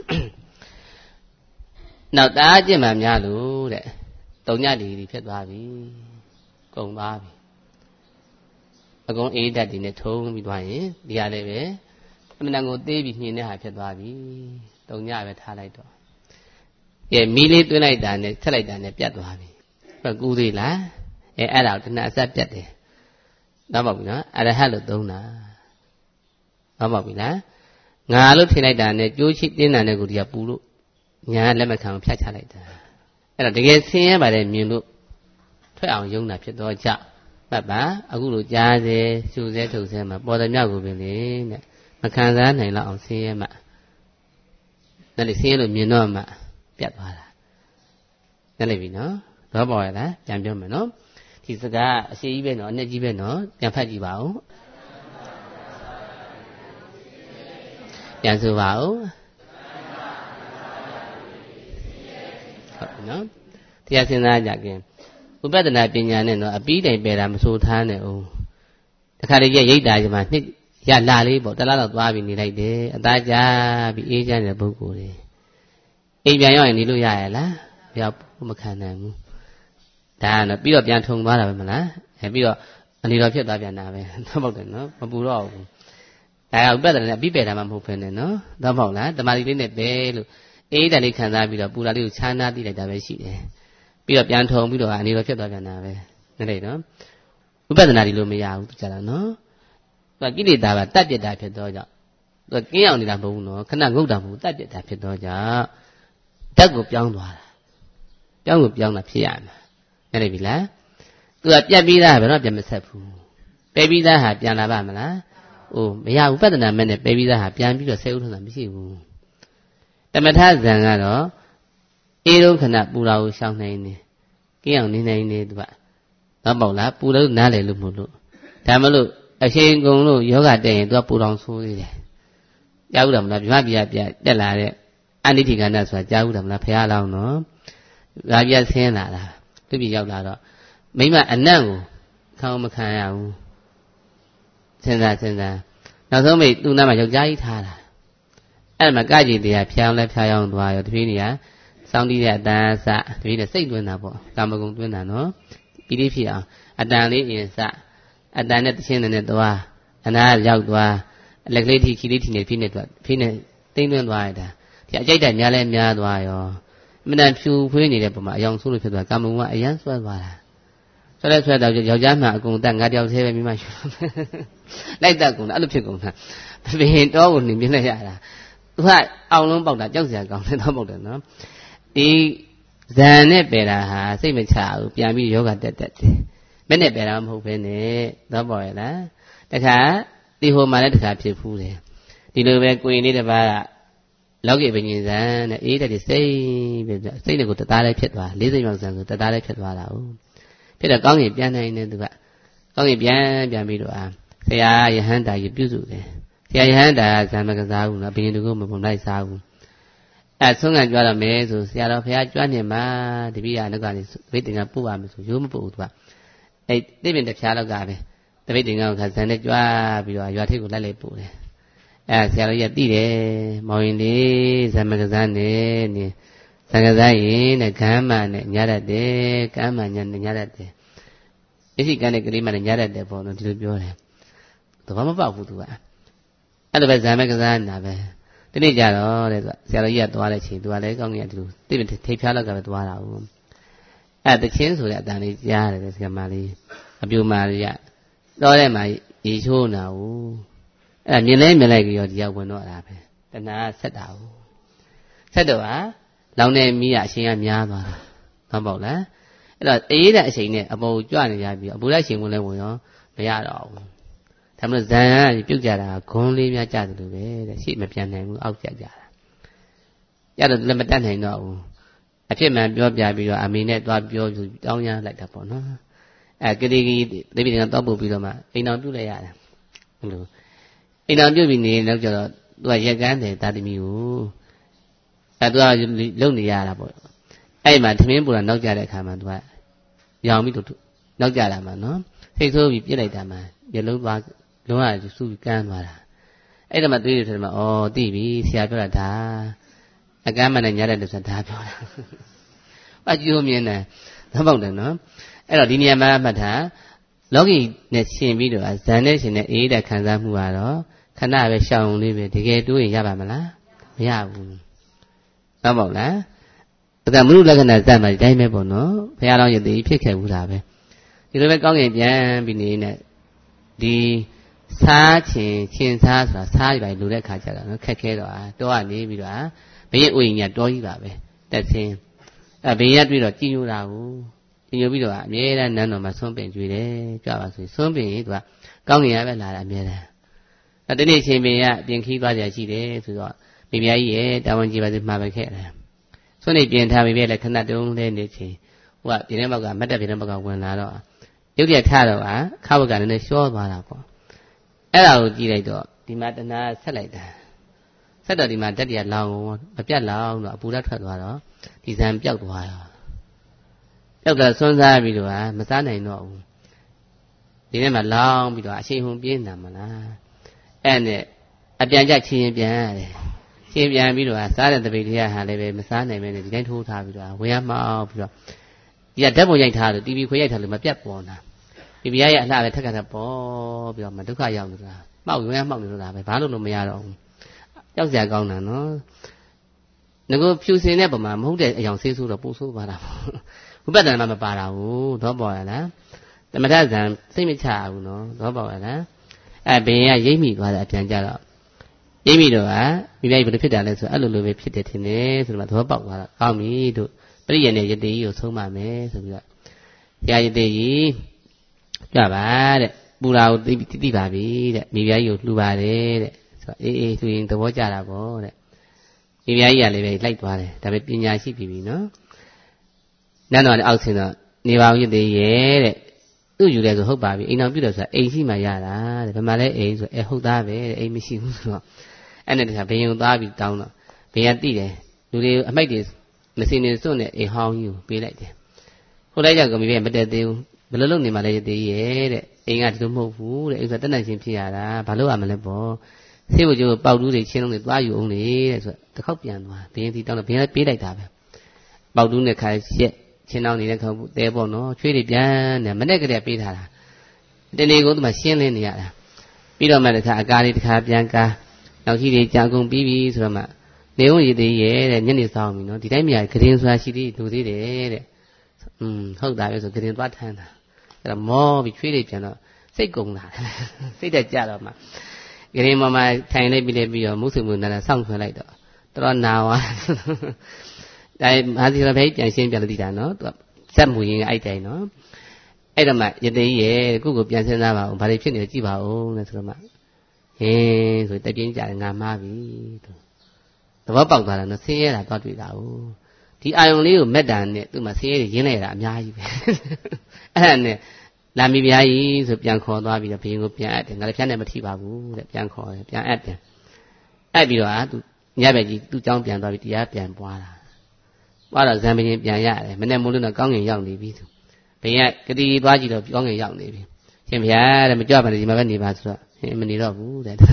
နောက်တားကျင့်မှများလို့တဲ့တုံညဒီဒီဖြစ်သွားပြီကုန်သွားပြီအကုန်အေးဓာတ်တွေနဲ့ထုံးပြီးသွားရင်ဒီဟာလည်းပဲအမှန်တန်ကိုသေးပြီးမြင်တဲ့ဟာဖြစ်သွားပြီတုံညပဲထားလိုက်တော့ကဲမီးလေးသွင်းလိုက်တာနဲ့ဆက်လိုက်တာနဲ့ပြတ်သွားပြီဘယ်ကူးသေးလားအဲအဲ့ဒါတဏှာအဆက်ပြတ်တယ်တော့ပေါ့ပြီနော်အရဟတ်လို့သုံးတာတော့ပေါ့ပြီလားငါလို့ထင်လိုက်တာနဲ့ကြိုးချိတင်းတာနဲ့ကိုဒီကပူလို့ညာလက်မခံဖြတ်ချလိုက်တာအဲ့တော့တကယ်ဆင်းရဲပါတယ်မြင်လို့ထွက်အောင်ယုံတာဖြစ်တော့ကြောက်မှတ်ပါအခုလိုကြားစေရှုစေထုတ်စေမှာပေါ်တယ်မြောက်ကိုပင်လေတဲ့မခံစားနိုင်တော့အောင်ဆင်းရဲမှนั่นလေဆင်းရဲလို့မြင်တော့မှပြတ်သွားတာนั่นလေပြီနော်တော့ပေါ်ရလားပြန်ပြောမယ်နော်ဒီစကားအရှိကြီးပဲနော်အနှစ်ကြီးပဲနော်ပြန်ဖတ်ကြည့်ပါဦးပြန်ဆိုပါဦးဟုတ်နော်တရားစဉ်းစားကြခင်ဥပဒနာပညာနဲ့တော့အပြီးတိုင်ပယ်တာမဆိုထားနဲ့ဦးတခါတည်းရိတ်တာဒီမှာနှစ်ရလာလေးပေါ့တလားတော့သွားပြီးနေလိုက်တယ်အသားကြပြီးအေးချမ်းတဲ့ပုဂ္ဂိုလ်တွေအိမ်ပြန်ရောက်ရင်နေလို့ရရလားရောက်မခံနိုင်ဘူးဒါကတော့ပြီးတော့ပြန်ထုံသွားတာပဲမလားအဲပြီးတော့အနေတော်ဖြစ်သွားပြန်တာပဲတော့ဟုတ်တယ်နော်မပူတော့ဘူးဒါကဥပဒနာနဲ့အပြီးပယ်တာမှမဟုတ်ဘဲနဲ့နော်တော့ဟုတ်လားတမာတိလေးနဲ့ပဲလို့အေးတလေးခံစားပြီးတော့ပူတာလေးကိုချမ်းသာသိလိုက်တာပဲရှိတယ်ပြီးတော့ပြန်ထုံပြီးတော့အနေတော်ဖြစ်သွားပြန်တာပဲနဲ့လေနော်ဥပဒနာဒီလိုမရဘူးကြတာနော်သူကကိလေသာကတတ်ပြစ်တာဖြစ်တော့ကြောင့်သူကကင်းအောင်နေတာမဟုတ်ဘူးနော်ခဏငုတ်တာမဟုတ်တတ်ပြစ်တာဖြစ်တော့ကြောင့်ဓာတ်ကိုပြောင်းသွားတာပြောင်းကိုပြောင်းတာဖြစ်ရမှာနဲ့လေပြီလားသူကပြတ်ပြီးသားပဲတော့ပြန်မဆက်ဘူးပယ်ပြီးသားဟာပြန်လာပါမလားအိုးမရဘူးပဿနာမဲ့နဲ့ပယ်ပြီးသားဟာပြန်ပြီးတော့ဆဲဥထုံးတာမရှိဘူးတမထဇံကတော့အေးလုံးခဏပူတာကိုရှောင်နိုင်နေကင်းအောင်နေနိုင်နေသူကတော့ပေါ့လားပူလို့နားလေလို့မလို့ဒါမလို့အရှင်ကုံလို့ယောဂတက်ရင်သူကပူတော်ဆိုးသေးတယ်ကြားဘူးတယ်မလားမြမပြပြတက်လာတဲ့အနိဋ္ဌိကဏဆိုတာကြားဘူးတယ်မလားဖះလောင်းနော်ဒါပြဆင်းလာတာသူပြရောက်လာတော့မိမအနံ့ကိုခေါင်းမခံရဘူးစဉ်းစားစဉ်းစားနောက်ဆုံးမိသူ့နားမှာယောက်ျားကြီးထားတာအဲ့မှာကကြည်တရားဖျောင်းလဲဖျောင်းအောင်သွားရောတပည့်နေရစောင်းတီးတဲ့အတန်စတပည့်နဲ့စိတ်သွင်းတာပေါ့ကာမဂုဏ်သွင်းတာနော်ပြီးလေးဖြစ်အောင်အတန်လေးအင်စအတန်နဲ့တချင်းနဲ့သွားအနာရောက်သွားလက်ကလေးထိခီလေးထိနေဖိနေသွားဖိနေတိမ့်သွင်းသွားရတာဒီအကြိုက်တက်များလဲများသွားရောအမှန်တန်ဖြူဖွေးနေတဲ့ပုံမှာအယောင်ဆိုးလို့ဖြစ်သွားကာမဂုဏ်ကအရန်ဆွဲသွားတာဆွဲလဲဆွဲတော့ယောက်ျားမှအကုန်တက်ငါတယောက်သေးပဲမိမရှိလိုက်တက်ကုန်တာအဲ့လိုဖြစ်ကုန်တာဘယ်တော့ကိုနေပြနေရတာသူကအောင်လုံးပေါက်တာကြောက်စရာကောင်းတယ်တော့ပေါက်တယ်နော်ဒီဇန်နဲ့ပယ်တာဟာစိတ်မချဘူးပြန်ပြီးယောဂတက်တက်တယ်မနဲ့ပယ်တာမဟုတ်ဘဲနဲ့တော့ပေါ့ရလားတခါဒီဟိုမှာလည်းတခါဖြစ်ဖူးတယ်ဒီလိုပဲကိုရင်လေးတစ်ပါးကလောကီပညာဇန်နဲ့အေးတက်စိတ်ပဲစိတ်တွေကိုတသားလေးဖြစ်သွားလေးစိတ်မြောက်ဇန်ဆိုတသားလေးဖြစ်သွားတာဟုတ်ဖြစ်တော့ကောင်းရင်ပြန်နိုင်တယ်သူကကောင်းရင်ပြန်ပြန်ပြီးတော့အာဆရာယဟန်တာကြီးပြုစုတယ်ဆရာယဟန်တာကဇန်မကစားဘူးနော်ဘယင်တကူမပုံလိုက်စားဘူးအဲဆုံးကကြွားတော့မယ်ဆိုဆရာတော်ဖခင်ကြွားနေမှာတပည့်ရနောက်ကလည်းတပည့်တင်ကပို့ပါမယ်ဆိုရိုးမပို့ဘူးသူကအဲတိပင်တစ်ဖြားလောက်ကပဲတပည့်တင်ကခါဇန်နဲ့ကြွားပြီးတော့ရွာထိပ်ကိုလိုက်လိုက်ပို့တယ်အဲဆရာတော်ကြီးကတိတယ်မောင်ရင်လေးဇန်မကစားနဲ့နေဇန်ကစားရင်နဲ့ကမ်းမှနဲ့ညရတဲ့ကမ်းမှညနဲ့ညရတဲ့အရှိကန်းတဲ့ကလေးမှလည်းညရတဲ့ပေါ့နော်ဒီလိုပြောတယ်သဘောမပေါက်ဘူးသူကအဲ့လိုပဲဇန်မကစားနေတာပဲဒီနေ့ကြတော့တဲ့ဆရာတော်ကြီးကသွားတဲ့အချိန်သူကလည်းကောင်းကြီးကဒီလိုတိပင်ထိပ်ဖြားလောက်ကပဲသွားတာဟုတ်အဲ့တချင်းဆိုတဲ့အတန်လေးကြားရတယ်ဆရာမလေးအပြူမာလေးကတော့တဲ့မှာရေချိုးနာဘူးအဲ့မြင်လဲမြင်လိုက်ကြရောဒီရောက်ဝင်တော့တာပဲတဏှာဆက်တာဟုတ်ဆက်တော့ဟာလောင်နေမိရအရှင်ကများသွားတာဟုတ်ပေါ့လားအဲ့တော့အေးတဲ့အချိန်နဲ့အပေါ်ကြွနေကြပြီးအပူလိုက်ရှင်ဝင်လဲဝင်ရောမရတော့ဘူးဒါမှမဟုတ်ဇန်ကပြုတ်ကြတာဂုံးလေးများကြတယ်လို့ပဲတဲ့ရှေ့မပြန်နိုင်ဘူးအောက်ကျကြတာရတော့လည်းမတတ်နိုင်တော့ဘူးအဖြစ်မှန်ပြောပြပြီးတော့အမေနဲ့သွားပြောယူတောင်းရလိုက်တာပေါ့နော်အဲကလေးကြီးတပည့်တွေကတောက်ပုတ်ပြီးတော့မှအိမ်တော်ပြုတ်လိုက်ရတာဟုတ်လို့အိမ်တော်ပြုတ်ပြီးနေတော့ကျတော့သူကရက်ကန်းတယ်တာသမီကိုအဲသူကလုံနေရတာပေါ့အဲ့မှာသမင်းပူတာနောက်ကြတဲ့အခါမှာသူကရောင်ပြီးတော့နောက်ကြတာမှာနော်စိတ်ဆိုးပြီးပြစ်လိုက်တာမှာရလုံးသွားလုံးဝစုကန်းသွားတာအဲ့ဒါမှတွေးတယ်ဆိုတော့အော်သိပြီဆရာပြောတာဒါအကမ်းမနဲ့ညတဲ့လို့ဆိုတာဒါပြောတာဘာကြည့်လို့မြင်တယ်သဘောပေါက်တယ်နော်အဲ့တော့ဒီနေရာမှာမှတ်ထားလောကီနဲ့ရှင်ပြီးတော့ဇန်နဲ့ရှင်နဲ့အေးတဲ့ခံစားမှုကတော့ခဏပဲရှောင်လေးပဲတကယ်တွေးရင်ရပါမလားမရဘူးသဘောပေါက်လားဒါကမနုလက္ခဏာစမှာဒီတိုင်းပဲပေါ့နော်ဘုရားတော်ရည်တည်ဖြစ်ခဲ့ဘူးတာပဲဒီလိုပဲကောင်းကင်ပြန်ပြီးနေနဲ့ဒီစားချင်းချင်းစားဆိုတာစားရပါလို့တဲ့ခါကြတာနော်ခက်ခဲတော့တောကနေပြီးတော့ဘရင်ဥယျာဉ်တောကြီးပါပဲတက်ဆင်းအဲဘရင်ကတွေ့တော့ကြည်ညိုတာကိုကြည်ညိုပြီးတော့အမြဲတမ်းနန်းတော်မှာဆွန့်ပင်ကြွေတယ်ကြွပါဆိုဆွန့်ပင်သူကကောင်းကင်ရပဲလာတာအမြဲတမ်းအဲဒီနေ့ရှင်ပင်ကပြင်ခီးသွားကြရှိတယ်ဆိုတော့မိဖုရားကြီးရဲ့တာဝန်ကြီးပါစေမှာပဲခဲ့တယ်ဆွန့်နေပြင်ထားပြီးပဲလေခဏတုံးလေးနေချင်းဟိုကပြင်ထဲဘောက်ကမတ်တက်ပြင်ထဲဘောက်ကဝင်လာတော့ရုပ်ရထတော့ခါဘကလည်းရှောသွားတာပေါ့အဲ့ဒါကိုကြည့်လိုက်တော့ဒီမှာတဏှာဆက်လိုက်တာဆက်တော့ဒီမှာတက်တရားလောင်းမပြတ်လောင်းတော့အပူဓာတ်ထွက်သွားတော့ဒီဇံပျောက်သွားရောပျောက်တော့ဆွန်းစားပြီးတော့မစားနိုင်တော့ဘူးဒီထဲမှာလောင်းပြီးတော့အရှိန်ဟုန်ပြင်းနေတာမလားအဲ့နဲ့အပြန်ကြချင်းရင်ပြန်ရတယ်ချင်းပြန်ပြီးတော့စားတဲ့တပိတ်တရားဟာလည်းပဲမစားနိုင်ပဲနဲ့ဒီတိုင်းထိုးထားပြီးတော့ဝေရမောက်ပြီးတော့ဒီကဓာတ်ပုံရိုက်ထားလို့တီဗီခွေရိုက်ထားလို့မပြတ်ပေါ်တာပြပြရဲ့အလှပဲထက်ကထက်ပေါ်ပြီးတော့မဒုက္ခရောက်နေတာမှောက်ဝင်ရမှောက်နေလို့တာပဲဘာလို့လို့မရတော့ဘူးကြောက်စရာကောင်းတာနော်ငါကဖြူစင်တဲ့ပုံမှာမဟုတ်တဲ့အယောင်ဆေးဆိုးတော့ပို့ဆိုးပါတာဝိပဿနာမပါတာဘူးတော့ပေါ်ရလားသမထဇံစိတ်မချဘူးနော်တော့ပေါ်ရလားအဲဘင်းကရိပ်မိသွားတာအပြန်ကြတော့ရိပ်မိတော့ကမိမိဘယ်လိုဖြစ်တာလဲဆိုအဲ့လိုလိုပဲဖြစ်တယ်ထင်တယ်ဆိုတော့တော့ပေါက်သွားတာကောင်းပြီတို့ပရိယနဲ့ယတိကြီးကိုဆုံးပါမယ်ဆိုပြီးတော့ရာယတိကြီးကြပါတဲ့ပူလာကိုသိသိပါပြီတဲ့မိဖုရားကြီးကိုလှူပါတယ်တဲ့ဆိုတော့အေးအေးသူရင်သဘောကျတာပေါ့တဲ့မိဖုရားကြီးကလည်းပဲလိုက်သွားတယ်ဒါပေမဲ့ပညာရှိပြီပြီနော်နန်းတော်နဲ့အောက်ဆင်းတော့နေပါဦးယတိရဲ့တဲ့သူ့ယူတယ်ဆိုဟုတ်ပါပြီအိမ်တော်ပြုတယ်ဆိုတာအိမ်ရှိမှရတာတဲ့ဘယ်မှာလဲအိမ်ဆိုအဲဟုတ်သားပဲတဲ့အိမ်မရှိဘူးဆိုတော့အဲ့နဲ့တခါဘယင်ကိုသားပြီးတောင်းတော့ဘယင်ကတိတယ်လူတွေအမိုက်တွေမစင်နေစွန့်နဲ့အိမ်ဟောင်းကြီးကိုပေးလိုက်တယ်ဟိုလိုက်ကြောက်ကမိဖုရားမတက်သေးဘူးဘယ်လိုလုပ်နေမှလဲယတိရဲ့တဲ့အိမ်ကဒီလိုမဟုတ်ဘူးတဲ့အိမ်ဆိုတက်နိုင်ချင်းဖြစ်ရတာဘာလို့ရမလဲပေါ့ဆေးဘုကျိုးပေါက်တူးတွေချင်းလုံးတွေသွားယူအောင်လေတဲ့ဆိုတော့တစ်ခေါက်ပြန်သွားဘယင်စီတောင်းတော့ဘယင်လည်းပေးလိုက်တာပဲပေါက်တူးနဲ့ခါရက်ချင်းအောင်နေတဲ့ခေါက်တဲပေါ့နော်ချွေးတွေပြန်တယ်မနဲ့ကလေးပေးထားတာတနေ့ကုန်သူမှရှင်းလင်းနေရတာပြီးတော့မှတခါအကားလေးတခါပြန်ကားနောက်ကြီးတွေကြာကုန်ပြီးပြီဆိုတော့မှနေုံရည်သေးရဲ့တဲ့ညနေဆောင်ပြီနော်ဒီတိုင်းမြာဂရင်ဆိုတာရှိသေးလူသေးတယ်တဲ့อืมဟုတ်တာပဲဆိုဂရင်သွားထမ်းတာအဲ့တော့မောပြီးချွေးတွေပြန်တော့စိတ်ကုန်လာစိတ်တက်ကြတော့မှဂရင်ပေါ်မှာထိုင်လိုက်ပြီးလဲပြီးတော့မုဆုမှုနာနာစောင့်ခွင်လိုက်တော့တော်နာဝါဒါမာသီရဘိတ်ပြန်ရှင်းပြန်လို့ဒီတာနော်သူကစက်မှုရင်းကအဲ့တိုင်နော်အဲ့တော့မှယတိရဲ့ခုကိုပြန်စဉ်းစားပါဦးဘာတွေဖြစ်နေလဲကြည့်ပါဦးနဲ့ဆိုတော့မှဟင်းဆိုတက်ပြင်းကြတယ်ငါမှားပြီသူသဘောပေါက်သွားတယ်နော်ဆင်းရဲတာတော့တွေ့တာ哦ဒီအာယုံလေးကိုမက်တာနဲ့သူ့မှာဆင်းရဲတွေရင်းလိုက်တာအများကြီးပဲအဲ့ဒါနဲ့လာမိဖုရားကြီးဆိုပြန်ခေါ်သွားပြီးတော့ဘုရင်ကိုပြန်အပ်တယ်ငါလည်းဖြတ်နဲ့မထိပါဘူးတဲ့ပြန်ခေါ်တယ်ပြန်အပ်တယ်အပ်ပြီးတော့သူညဘက်ကြီးသူ့ကြောင်းပြန်သွားပြီးတရားပြန်ပွားတာပွားတော့ဇံဘရင်ပြန်ရတယ်မနေ့မိုးလို့တော့ကောင်းငင်ရောက်နေပြီသူဘုရင်ကကတိသွားကြည့်တော့ကောင်းငင်ရောက်နေပြီရှင်ဘုရားတဲ့မကြွပါနဲ့ဒီမှာပဲနေပါဆိုတော့ဟင်မနေတော့ဘူးတဲ့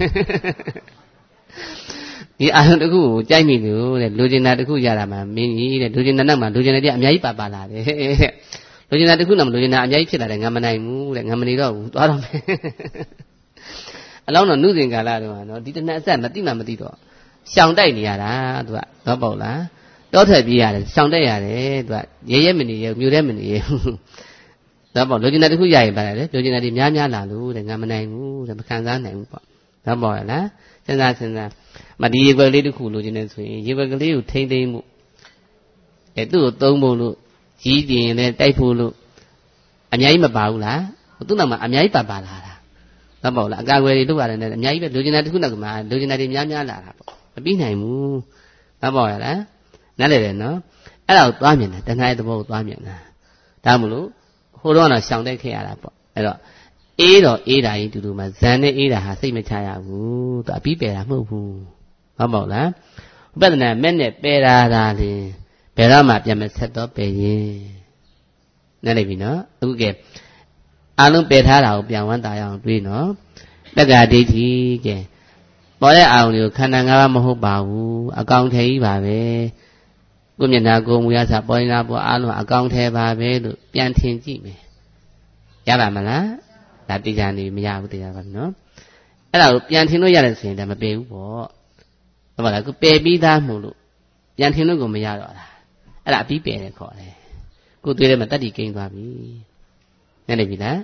ဒီအာရုံတစ်ခုကိုကြိုက်မိလို့တဲ့လူကျင်တာတစ်ခုရတာမှမင်းကြီးတဲ့လူကျင်တဲ့နောက်မှာလူကျင်တဲ့တရားအများကြီးပါပါလာတယ်လူကျင်တာတစ်ခုနောက်မှာလူကျင်တာအများကြီးဖြစ်လာတယ်ငါမနိုင်ဘူးတဲ့ငါမနေတော့ဘူးသွားတော့မယ်အလောင်းတော့နှုစဉ်ကာလတော့နော်ဒီတဏှာအဆက်မတိမှမတိတော့ရှောင်တိုက်နေရတာသူကတော့ပေါ့လားတောထွက်ပြေးရတယ်ရှောင်တိုက်ရတယ်သူကရဲရဲမနေရမြို့ထဲမနေရတော့ပေါ့လူကျင်တာတစ်ခုရရင်ပါလေလူကျင်တာတွေများများလာလို့တဲ့ငါမနိုင်ဘူးတဲ့မခံစားနိုင်ဘူးပေါ့တော့ပေါ့လားစဉ်းစားစဉ်းစားမဒီရေွယ်လေးတစ်ခုလိုချင်နေဆိုရင်ရေွယ်ကလေးကိုထိမ့်သိမ့်မှုအဲသူ့ကိုသုံးဖို့လို့ကြီးကျင်လည်းတိုက်ဖို့လို့အများကြီးမပါဘူးလားသူ့နောက်မှာအများကြီးပါပါလာတာတော့ပေါ့လားအကာအကွယ်တွေလုပ်ရတယ်နဲ့အများကြီးပဲလိုချင်တာတစ်ခုနောက်ကမှလိုချင်တာတွေများများလာတာပေါ့မပြီးနိုင်ဘူးတော့ပေါ့ရလားနားလည်တယ်နော်အဲ့ဒါကိုသွားမြင်တယ်တဏှာရဲ့သဘောကိုသွားမြင်တာဒါမို့လို့ဟိုတော့တော့ရှောင်တိုက်ခဲ့ရတာပေါ့အဲ့တော့အေးတော့အေးတာရင်တူတူမှဇန်နဲ့အေးတာဟာစိတ်မချရဘူးသူအပြီးပယ်တာမဟုတ်ဘူးဟုတ်ပါ့လားဥပဒနာမဲ့နဲ့ပယ်တာသာလင်ဘယ်တော့မှပြန်မဆက်တော့ပယ်ရင်နားလည်ပြီနော်အခုကဲအလုံးပယ်ထားတာကိုပြန်ဝမ်းတာရအောင်တွေးနော်တက္ကဒိဋ္ဌိကဲပေါ်တဲ့အာရုံတွေကိုခန္ဓာ၅ပါးမဟုတ်ပါဘူးအကောင်ထဲကြီးပါပဲကိုမျက်နှာကိုမူရစာပေါ်နေတာပေါ်အားလုံးအကောင်ထဲပါပဲလို့ပြန်ထင်ကြည့်မယ်ရပါမလားဒါတရားနေမရဘူးတရားပါနော်အဲ့ဒါကိုပြန်ထင်လို့ရတယ်ဆိုရင်ဒါမပယ်ဘူးပေါ့ဟုတ်ပါလားကိုပယ်ပြီးသားမို့လို့ပြန်ထင်လို့ကိုမရတော့တာအဲ့ဒါအပြီးပယ်တယ်ခေါ်တယ်ကိုတွေ့တယ်မှာတတ္တိကိန်းသွားပြီနားလည်ပြီလားသ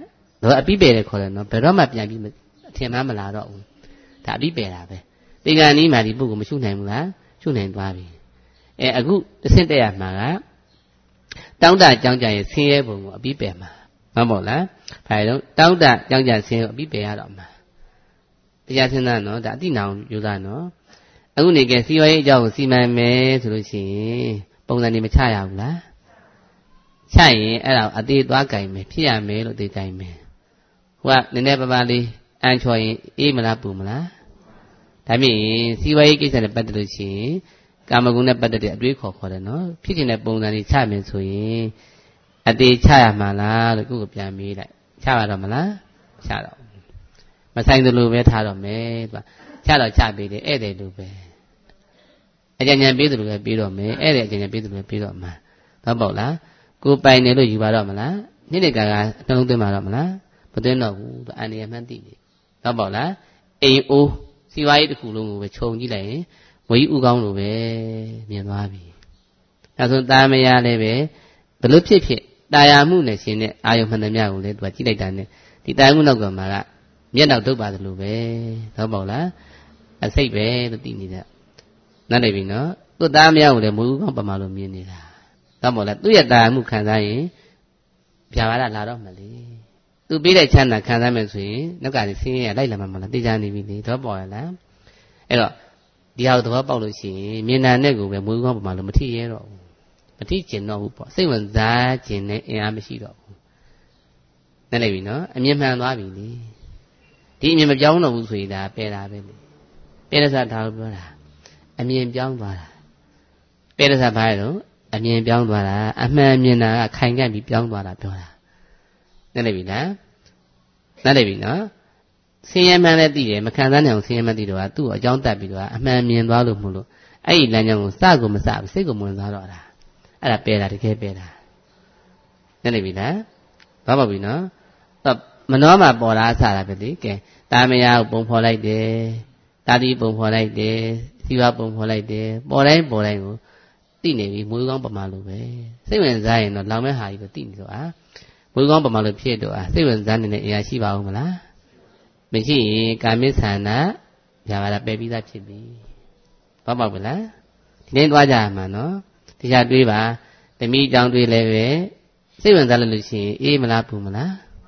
တော့အပိပေတယ်ခေါ်တယ်နော်ဘယ်တော့မှပြန်ပြီးအထင်မှမလာတော့ဘူးဒါအပိပေတာပဲဒီကနေ့မှဒီပုဂ္ဂိုလ်မရှုနိုင်ဘူးလားရှုနိုင်သွားပြီအဲအခုအဆင့်တက်ရမှာကတောင်းတကြောင်းကြရဲ့ဆင်းရဲပုံကိုအပိပေမှာမှန်ပေါ့လားဒါကြောင့်တောင်းတကြောင်းကြဆင်းရဲကိုအပိပေရတော့မှာတရားစဉ်းစားနော်ဒါအတိနောင်ယူသားနော်အခုနေကစီဝါရေးအကြောင်းကိုစီမံမယ်ဆိုလို့ရှိရင်ပုံစံတွေမချရဘူးလားချရင်အဲ့ဒါအသေးသွားကြိုင်မယ်ဖြစ်ရမယ်လို့သိကြိုင်မယ်ဟိုကနည်းနည်းပါးပါးလေးအန်ချော်ရင်အေးမလားပူမလားဒါမြင်စီဝါရေးကိစ္စနဲ့ပတ်သက်လို့ရှိရင်ကာမဂုဏ်နဲ့ပတ်သက်တဲ့အတွေးခေါ်ခေါ်တယ်နော်ဖြစ်ခြင်းတဲ့ပုံစံတွေချမယ်ဆိုရင်အသေးချရမှာလားလို့ကိုယ့်ကိုပြန်မေးလိုက်ချပါတော့မလားချတော့မဆိုင်သလိုပဲထားတော့မယ်သူကချတော့ချပေးတယ်ဧည့်သည်လိုပဲအကြံဉာဏ်ပေးသလိုပဲပေးတော့မယ်ဧည့်သည်အကြံဉာဏ်ပေးသလိုပဲပေးတော့မှာတော့ပေါ့လားကိုပိုင်တယ်လို့ယူပါတော့မလားနေ့နေ့ကကအနှလုံးသွင်းပါတော့မလားမသွင်းတော့ဘူးသူအန္တရာယ်မှန်းသိနေတော့ပေါ့လားအိမ်အိုးစီဝါရေးတစ်ခုလုံးကိုပဲခြုံကြည့်လိုက်ရင်ဝီဥကောင်းလိုပဲမြင်သွားပြီဒါဆိုတာမယာလည်းပဲဘလို့ဖြစ်ဖြစ်တာယာမှုနဲ့ရှင်တဲ့အာယုံမှန်သမျှကိုလည်းသူကကြည့်လိုက်တာနဲ့ဒီတာယာမှုနောက်ကမှာကမျက်နှာဒုတ်ပါသလိုပဲတော့ပေါ့လားအစိတ်ပဲလို့သိနေတဲ့နားလည်ပြီနော်သူ့သားမယာကိုလည်းမူကောင်းပမာလို့မြင်နေတာတော့ပေါ့လားသူ့ရဲ့တာယာမှုခံစားရင်ဗျာပါဒလာတော့မလဲသူပေးတဲ့ချမ်းသာခံစားမယ်ဆိုရင်နောက်ကလည်းဆင်းရဲလိုက်လာမှမလားသိကြနေပြီလေတော့ပေါ့ရလားအဲ့တော့ဒီဟာကိုသဘောပေါက်လို့ရှိရင်မြင်နာနဲ့ကိုပဲမူကောင်းပမာလို့မထိရဲတော့ဘူးမထိကျင်တော့ဘူးပေါ့စိတ်ဝင်စားခြင်းနဲ့အင်အားမရှိတော့ဘူးနားလည်ပြီနော်အမြင်မှန်သွားပြီလေဒီအမြင်မပြောင်းတော့ဘူးဆိုရင်ဒါပယ်တာပဲလေပယ်ရစဒါကိုပြောတာအမြင်ပြောင်းသွားတာပယ်ရစဘာလဲတော့အမြင်ပြောင်းသွားတာအမှန်မြင်တာကခိုင်ခံ့ပြီးပြောင်းသွားတာပြောတာနားလည်ပြီလားနားလည်ပြီနော်ဆင်းရဲမှန်းလည်းသိတယ်မခံစားနိုင်အောင်ဆင်းရဲမှန်းသိတော့သူ့အကြောင်းတက်ပြီးတော့အမှန်မြင်သွားလို့မလို့အဲ့ဒီလမ်းကြောင်းကိုစကိုမစဘူးစိတ်ကိုမဝင်သွားတော့တာအဲ့ဒါပယ်တာတကယ်ပယ်တာနားလည်ပြီလားဘာပါပြီနော်မနှောမှာပေါ်လာအစားတာပဲလေကဲတာမယာကိုပုံဖော်လိုက်တယ်တာတိပုံဖော်လိုက်တယ်စီဝါပုံဖော်လိုက်တယ်ပေါ်တိုင်းပေါ်တိုင်းကိုသိနေပြီမွေးကောင်းပမာလို့ပဲစိတ်ဝင်စားရင်တော့လောင်မဲ့ဟာကြီးကိုသိနေတော့အာမွေးကောင်းပမာလို့ဖြစ်တော့အာစိတ်ဝင်စားနေတဲ့အရာရှိပါဦးမလားမရှိရင်ကာမိသန္တာဗျာပါဒပယ်ပြီးသားဖြစ်ပြီဘာပေါ့ဗလားဒီနေ့သွားကြရမှာနော်တရားတွေးပါသမီးကြောင့်တွေးလည်းပဲစိတ်ဝင်စားလို့ရှိရင်အေးမလားပူမလား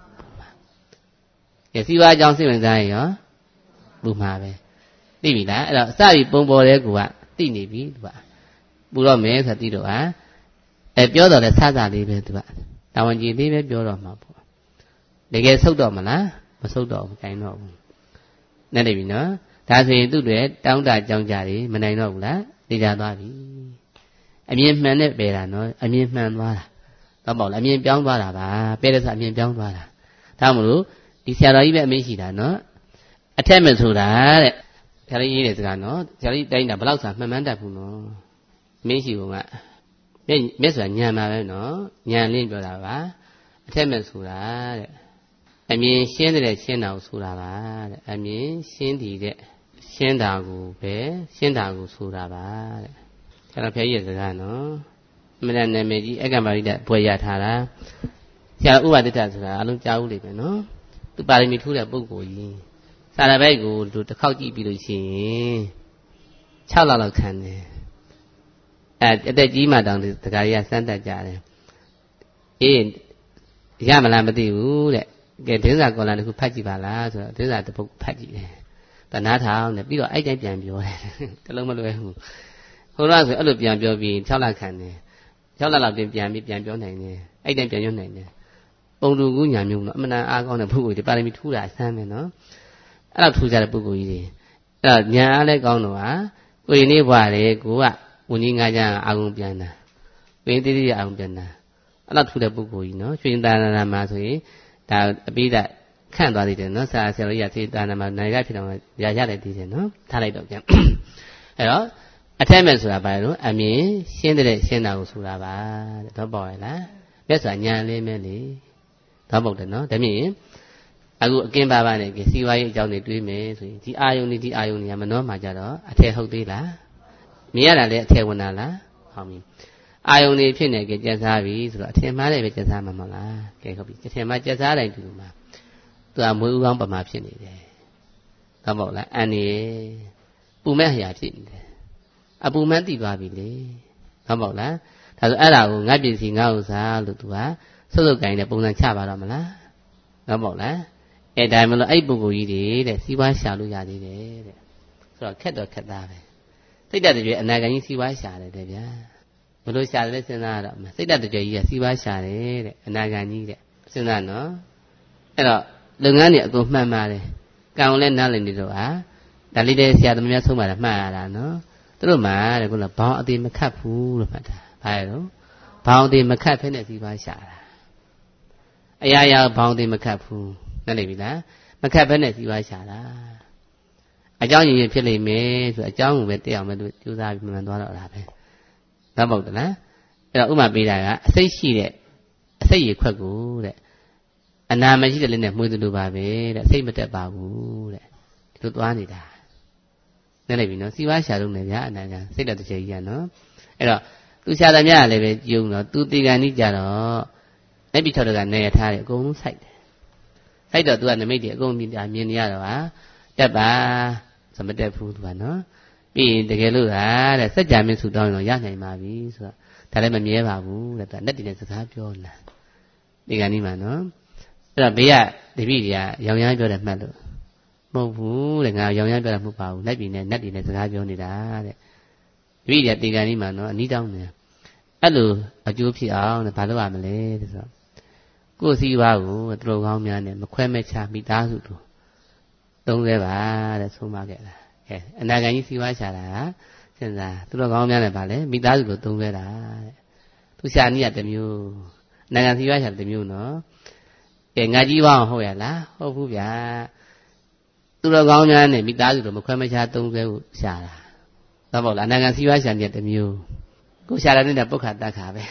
ကဲစီဝါကြောင့်စိတ်ဝင်စားရင်ရောပူမှာပဲသိပြီလားအဲ့တော့အစပြီးပုံပေါ်တဲ့ကူကသိနေပြီသူကပူတော့မယ်ဆိုသိတော့ဟာအဲပြောတော့လဲဆဆလေးပဲသူကတာဝန်ကြီးလေးပဲပြောတော့မှာပေါ့တကယ်ဆုတ်တော့မလားမဆုတ်တော့ဘူးကြိုင်တော့ဘူးနဲ့နေပြီနော်ဒါဆိုရင်သူ့တွေတောင်းတကြောင်းကြတယ်မနိုင်တော့ဘူးလားသိကြသွားပြီအမြင်မှန်နဲ့ပယ်တာနော်အမြင်မှန်သွားတာတော့ပေါ့လေအမြင်ပြောင်းသွားတာပါပယ်တဲ့ဆိုအမြင်ပြောင်းသွားတာဒါမှမဟုတ်ဒီဆရာတော်ကြီးပဲအမေးရှိတာနော်အထက်မဆိုတာတဲ့ဆရာကြီးရေးတဲ့စကားနော်ဆရာကြီးတိုင်းတာဘလောက်စာမှန်မှန်တတ်ဘူးနော်အမေးရှိဘုံကမျက်မျက်ဆိုတာညံပါပဲနော်ညံလေးပြောတာပါအထက်မဆိုတာတဲ့အမြင်ရှင်းတဲ့ရှင်းတာကိုဆိုတာပါတဲ့အမြင်ရှင်းတည်တဲ့ရှင်းတာကိုပဲရှင်းတာကိုဆိုတာပါတဲ့ဆရာတော်ဖျားကြီးရဲ့စကားနော်အမှန်တန်နာမည်ကြီးအက္ကမရိဒဘွယ်ရထားတာဆရာဥပဒိတ္တဆိုတာအလုံးကြားဦးလိမ့်မယ်နော်သူပါရမီထူးတဲ့ပုဂ္ဂိုလ်ကြီးစာရဘိုက်ကိုသူတစ်ခေါက်ကြည့်ပြီးလို့ရှိရင်၆လလောက်ခံတယ်အဲအသက်ကြီးမှတောင်ဒီတခါကြီးကစမ်းတတ်ကြတယ်အေးရမလားမသိဘူးတဲ့ကဲဒင်းစာကော်လာတစ်ခုဖတ်ကြည့်ပါလားဆိုတော့ဒင်းစာတစ်ပုဒ်ဖတ်ကြည့်တယ်တနာထောင်တယ်ပြီးတော့အဲ့တိုင်းပြန်ပြောတယ်တလုံးမလွယ်ဘူးဟိုတော့ဆိုအဲ့လိုပြန်ပြောပြီး၆လခံတယ်၆လလောက်ပြင်ပြန်ပြီးပြန်ပြောနိုင်တယ်အဲ့တိုင်းပြန်ပြောနိုင်တယ်ပုံလူကူးညာမျိုးနော်အမှန်တန်အားကောင်းတဲ့ပုဂ္ဂိုလ်တွေပါရမီထူးတာအဆန်းပဲနော်အဲ့တော့ထူးကြတဲ့ပုဂ္ဂိုလ်ကြီးတွေအဲ့တော့ညာအားလည်းကောင်းတော့ဟာကိုရင်နေဘွားလေကိုကဝန်ကြီးငါးချမ်းအာကုန်ပြန်တာကိုရင်တိတိအာကုန်ပြန်တာအဲ့တော့ထူးတဲ့ပုဂ္ဂိုလ်ကြီးနော်ရွှေသာနာမှာဆိုရင်ဒါအပိဓာခန့်သွားသေးတယ်နော်ဆရာဆရာကြီးရသေးတာနာမှာနိုင်ရဖြစ်တော့ရရတယ်သေးတယ်နော်ထားလိုက်တော့ပြန်အဲ့တော့အထက်မဲ့ဆိုတာဘာလဲလို့အမြင်ရှင်းတဲ့ရှင်းတာကိုဆိုတာပါတဲ့တော့ပေါ်ရလားမြတ်စွာညာလေးမဲလေတော့ပုတ်တယ်နော်ဒါမြင်အခုအကင်းပါပါနဲ့စီဝါရေးအကြောင်းတွေတွေးမယ်ဆိုရင်ဒီအာယုန်ဒီဒီအာယုန်တွေကမနှောမှာကြတော့အထက်ဟုတ်သေးလားမြင်ရတာလည်းအထက်ဝင်တာလားဟောပြီအာယုန်တွေဖြစ်နေကြကြက်စားပြီဆိုတော့အထင်မှားတယ်ပဲကြက်စားမှာမဟုတ်လားကဲဟုတ်ပြီအထင်မှားကြက်စားတိုင်းတူမှာသူကမွေးဥကောင်းပမာဖြစ်နေတယ်ဟုတ်ပါ့လားအန်နေပူမဲ့အရာဖြစ်နေတယ်အပူမှန်းသိသွားပြီလေဟုတ်ပါ့လားဒါဆိုအဲ့ဒါကိုငါပစ္စည်းငါဥစ္စာလို့သူကဆုပ်ဆုပ်ကိုင်းတဲ့ပုံစံချပါတော့မလားဟုတ်ပါ့လားအဲ့ဒါမှမလို့အဲ့ပုဂ္ဂိုလ်ကြီးတွေတဲ့စီးပွားရှာလို့ရသေးတယ်တဲ့ဆိုတော့ခက်တော့ခက်သားပဲစိတ်တတကြွယ်အနာဂတ်ကြီးစီးပွားရှာတယ်တဲ့ဗျာဘလို့ရှာတယ်စဉ်းစားရတော့စိတ်တတကြွယ်ကြီးကစီးပွားရှာတယ်တဲ့အနာဂတ်ကြီးတဲ့စဉ်းစားနော်အဲ့တော့လုပ်ငန်းတွေအကုန်မှန်ပါတယ်ကံကိုလည်းနားလည်နေတော့ဟာဒါလေးတဲ့ဆရာသမီးများဆုံးပါတယ်မှတ်ရတာနော်သူတို့မှတဲ့ခုနဘောင်းအသေးမခတ်ဘူးလို့မှတ်တာဘာလဲတော့ဘောင်းအသေးမခတ်ဖဲနဲ့စီးပွားရှာတာအရာရာဘောင်းအသေးမခတ်ဘူးနားလည်ပြီလားမခတ်ဖဲနဲ့စီးပွားရှာတာအကြောင်းရင်းဖြစ်လိမ့်မယ်ဆိုအကြောင်းကိုပဲတက်အောင်ပဲသူကြိုးစားပြီးမှန်သွားတော့တာပဲဟုတ်ပါ့လားအဲ့တော့ဥမာပေးတာကအစိတ်ရှိတဲ့အစိတ်ရခွက်ကိုတဲ့အနာမရှိတဲ့လေးနဲ့မှုသလိုပါပဲတဲ့အစိတ်မတက်ပါဘူးတဲ့ဒီလိုသွားနေတာနားလည်ပြီနော်စီးပွားရှာလို့နေဗျာအနာကစိတ်တော်တစ်ချက်ကြီးကနော်အဲ့တော့သူရှာတယ်များလည်းပဲကြုံတော့သူတေကန်ကြီးကြတော့လက်ပြီးထောက်တော့ကနေရထားတယ်အကုန်လုံးစိုက်တယ်စိုက်တော့သူကနမိတ်တွေအကုန်မြင်မြင်နေရတော့ဟာတက်ပါသမတက်ဘူးသူကနော်ပြီးရင်တကယ်လို့ဟာတဲ့စัจ जा မင်းဆူတောင်းရင်တော့ရနိုင်ပါပြီဆိုတော့ဒါလည်းမမြဲပါဘူးတဲ့သူကလက်တည်နဲ့စကားပြောလာဒီကနေ့မှနော်အဲ့တော့ဘေးကတပည့်တွေကရောင်ရမ်းပြောတယ်မှတ်လို့မဟုတ်ဘူးတဲ့ငါရောင်ရမ်းပြောတာမဟုတ်ပါဘူးလက်ပြီးနဲ့နတ်တွေနဲ့စကားပြောနေတာတဲ့တပည့်တွေကဒီကနေ့မှနော်အနီးတောင်းနေအဲ့လိုအကျိုးဖြစ်အောင်တဲ့ဘာလုပ်ရမလဲတဲ့ဆိုတော့ကိုယ်စီးပွားကိုသူတို့ကောင်းများနဲ့မခွဲမဲ့ချမိသားစုတို့သုံးသေးပါတဲ့ဆုံးမခဲ့တာအဲအနာဂတ်ကြီးစီးပွားရှာတာစဉ်းစားသူတို့ကောင်းများနဲ့ဗာလဲမိသားစုတို့သုံးသေးတာတဲ့သူရှာနည်းကတစ်မျိုးအနာဂတ်စီးပွားရှာတစ်မျိုးနော်အဲငါကြီးဝအောင်ဟုတ်ရလားဟုတ်ဘူးဗျာသူတို့ကောင်းများနဲ့မိသားစုတို့မခွဲမခြားသုံးသေးဘူးရှာတာဟုတ်ပါ့လားအနာဂတ်စီးပွားရှာနည်းတစ်မျိုးကိုရှာတဲ့နဲ့ပုခ္ခတတ်ခါပဲ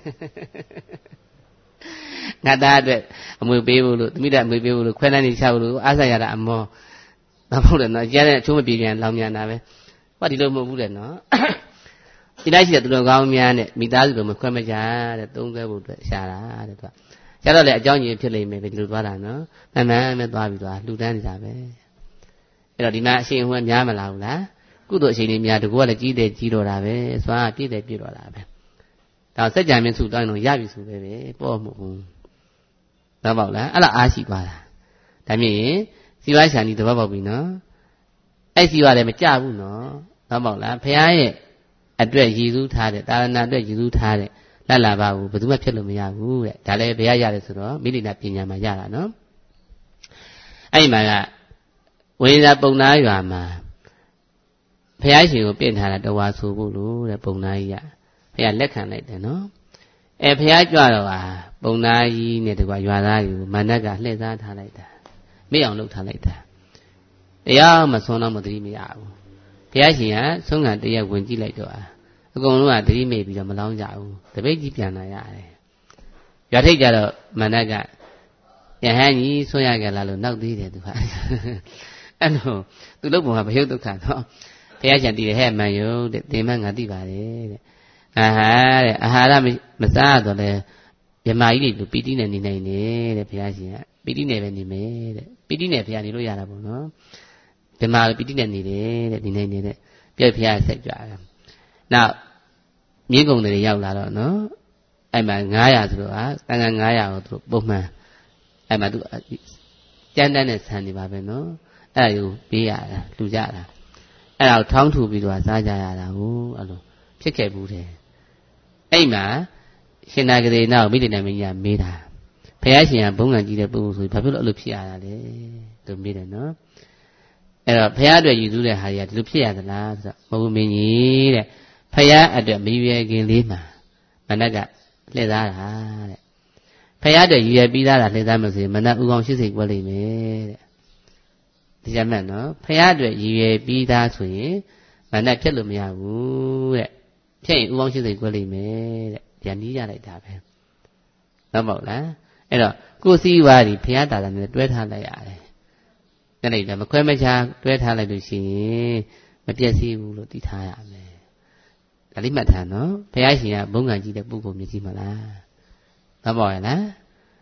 ငါသားအတွက်အမွေပေးဖို့လို့တမိတဲ့အမွေပေးဖို့လို့ခွဲနိုင်နေချဖို့လို့အားဆိုင်ရတာအမောမဟုတ်တယ်နော်ကျန်တဲ့အချိုးမပြေပြန်လောင်မြန်တာပဲဟောဒီလိုမဟုတ်ဘူးတဲ့နော်ဒီလိုက်ရှိတဲ့သူတော်ကောင်းများနဲ့မိသားစုတို့မခွဲမကြတဲ့သုံးခဲဖို့အတွက်ရှာတာတဲ့သူကရှာတော့လေအကြောင်းကြီးဖြစ်လိမ့်မယ်ဒီလိုသွားတာနော်မှန်မှန်ပဲသွားပြီးသွားလှူဒန်းနေတာပဲအဲ့တော့ဒီမှာအရှင်ဟိုကများမလားဘူးလားကုသိုလ်အရှင်တွေများတကူကလည်းကြီးတယ်ကြီးတော့တာပဲစွာပြည့်တယ်ပြည့်တော့တာပဲဒါစัจ जा မင်းစုတောင်းတော့ရပြီဆိုပဲပဲပေါ့မဟုတ်ဘူးတော့ပေါ့လားအဲ့လားအားရှိသွားတာဒါမြင်ရင်စီဝါရှာနီသဘောပေါက်ပြီနော်အဲ့စီဝါလည်းမကြဘူးနော်တော့ပေါ့လားဖခင်ရဲ့အတွက်ရည်စူးထားတဲ့တာရဏအတွက်ရည်စူးထားတဲ့လက်လာပါဘူးဘယ်သူမှဖြစ်လို့မရဘူးတဲ့ဒါလည်းဘယ်ရရတယ်ဆိုတော့မိလိနာပညာမှာရတာနော်အဲ့ဒီမှာကဝိညာပုံနာရွာမှာဖခင်ရှင်ကိုပြင်ထားတာတဝါဆိုဖို့လို့တဲ့ပုံနာကြီးကဖခင်လက်ခံလိုက်တယ်နော်အဲဖခင်ကြွတော့ဟာပုံနာကြီးနဲ့တကွာရွာသားကြီးမာနကလှည့်စားထားလိုက်တာမေ့အောင်လုပ်ထားလိုက်တာတရားမဆုံးတော့မသတိမရဘူးဘုရားရှင်ကဆုံးခံတရားဝင်ကြည့်လိုက်တော့အကုန်လုံးကသတိမေ့ပြီးတော့မလောင်းကြဘူးတပိတ်ကြီးပြန်လာရတယ်ရွာထိတ်ကြတော့မာနကယဟန်ကြီးဆွရကြလားလို့နောက်သေးတယ်သူကအဲ့လိုသူလုပ်ပုံကဘယုတ်ဒုက္ခတော့ဘုရားရှင်တည်တယ်ဟဲ့မန်ယုတ်တဲ့သင်္မငါသိပါတယ်တဲ့အာဟာတဲ့အာဟာရမစားတော့လဲမြမကြီးတွေလူပီတိနဲ့နေနိုင်တယ်တဲ့ဘုရားရှင်ကပီတိနဲ့ပဲနေမယ်တဲ့ပီတိနဲ့ဘုရားနေလို့ရတာပေါ့နော်မြမပီတိနဲ့နေတယ်တဲ့နေနိုင်နေတဲ့ပြည့်ဘုရားဆက်ကြွားတယ်နောက်မြင်းကုံတွေရောက်လာတော့နော်အဲ့မှာငါးရာဆိုတော့ဟာတန်ခါငါးရာကိုသူပုံမှန်အဲ့မှာသူကြမ်းတမ်းတဲ့ဆန်နေပါပဲနော်အဲ့ဒါကိုပေးရတာလူကြတာအဲ့ဒါကိုထောင်းထူပြီးတော့စားကြရတာဟုတ်အဲ့လိုဖြစ်ခဲ့ဘူးတယ်အဲ့မှာရှင်နာဂရေနောက်မိတိနိုင်မင်းကြီးကမေးတာဘုရားရှင်ကဘုံကံကြီးတဲ့ပုဂ္ဂိုလ်ဆိုဘာဖြစ်လို့အဲ့လိုဖြစ်ရတာလဲသူမေးတယ်နော်အဲ့တော့ဘုရားအတွက်ယူစုတဲ့ဟာတွေကဒီလိုဖြစ်ရသလားဆိုတော့မဟုတ်မင်းကြီးတဲ့ဘုရားအတွက်မရွယ်ခင်လေးမှာမနက်ကလှည့်သားတာတဲ့ဘုရားအတွက်ရွယ်ပြီးသားတာလှည့်သားမလို့ဆိုရင်မနက်ဥကောင်ရှိစိတ်ကွက်လိမ့်မယ်တဲ့ဒီကြမ်းနော်ဘုရားအတွက်ရွယ်ပြီးသားဆိုရင်မနက်ဖြစ်လို့မရဘူးတဲ့ဖြစ်ရင်ဥကောင်ရှိစိတ်ကွက်လိမ့်မယ်တဲ့ဒီနီးရလိုက်တာပဲဟုတ်မဟုတ်လားအဲ့တော့ကိုယ်စည်းဝါးဒီဘုရားတာတာနဲ့တွဲထားလိုက်ရတယ်အဲ့ဒါလည်းမခွဲမခြားတွဲထားလိုက်လို့ရှိရင်မပြည့်စည်ဘူးလို့သိထားရမယ်ဒါလေးမှတ်ထားနော်ဘုရားရှင်ကဘုံကံကြီးတဲ့ပုဂ္ဂိုလ်မြည်ကြီးမလားဟုတ်ပါရဲ့လား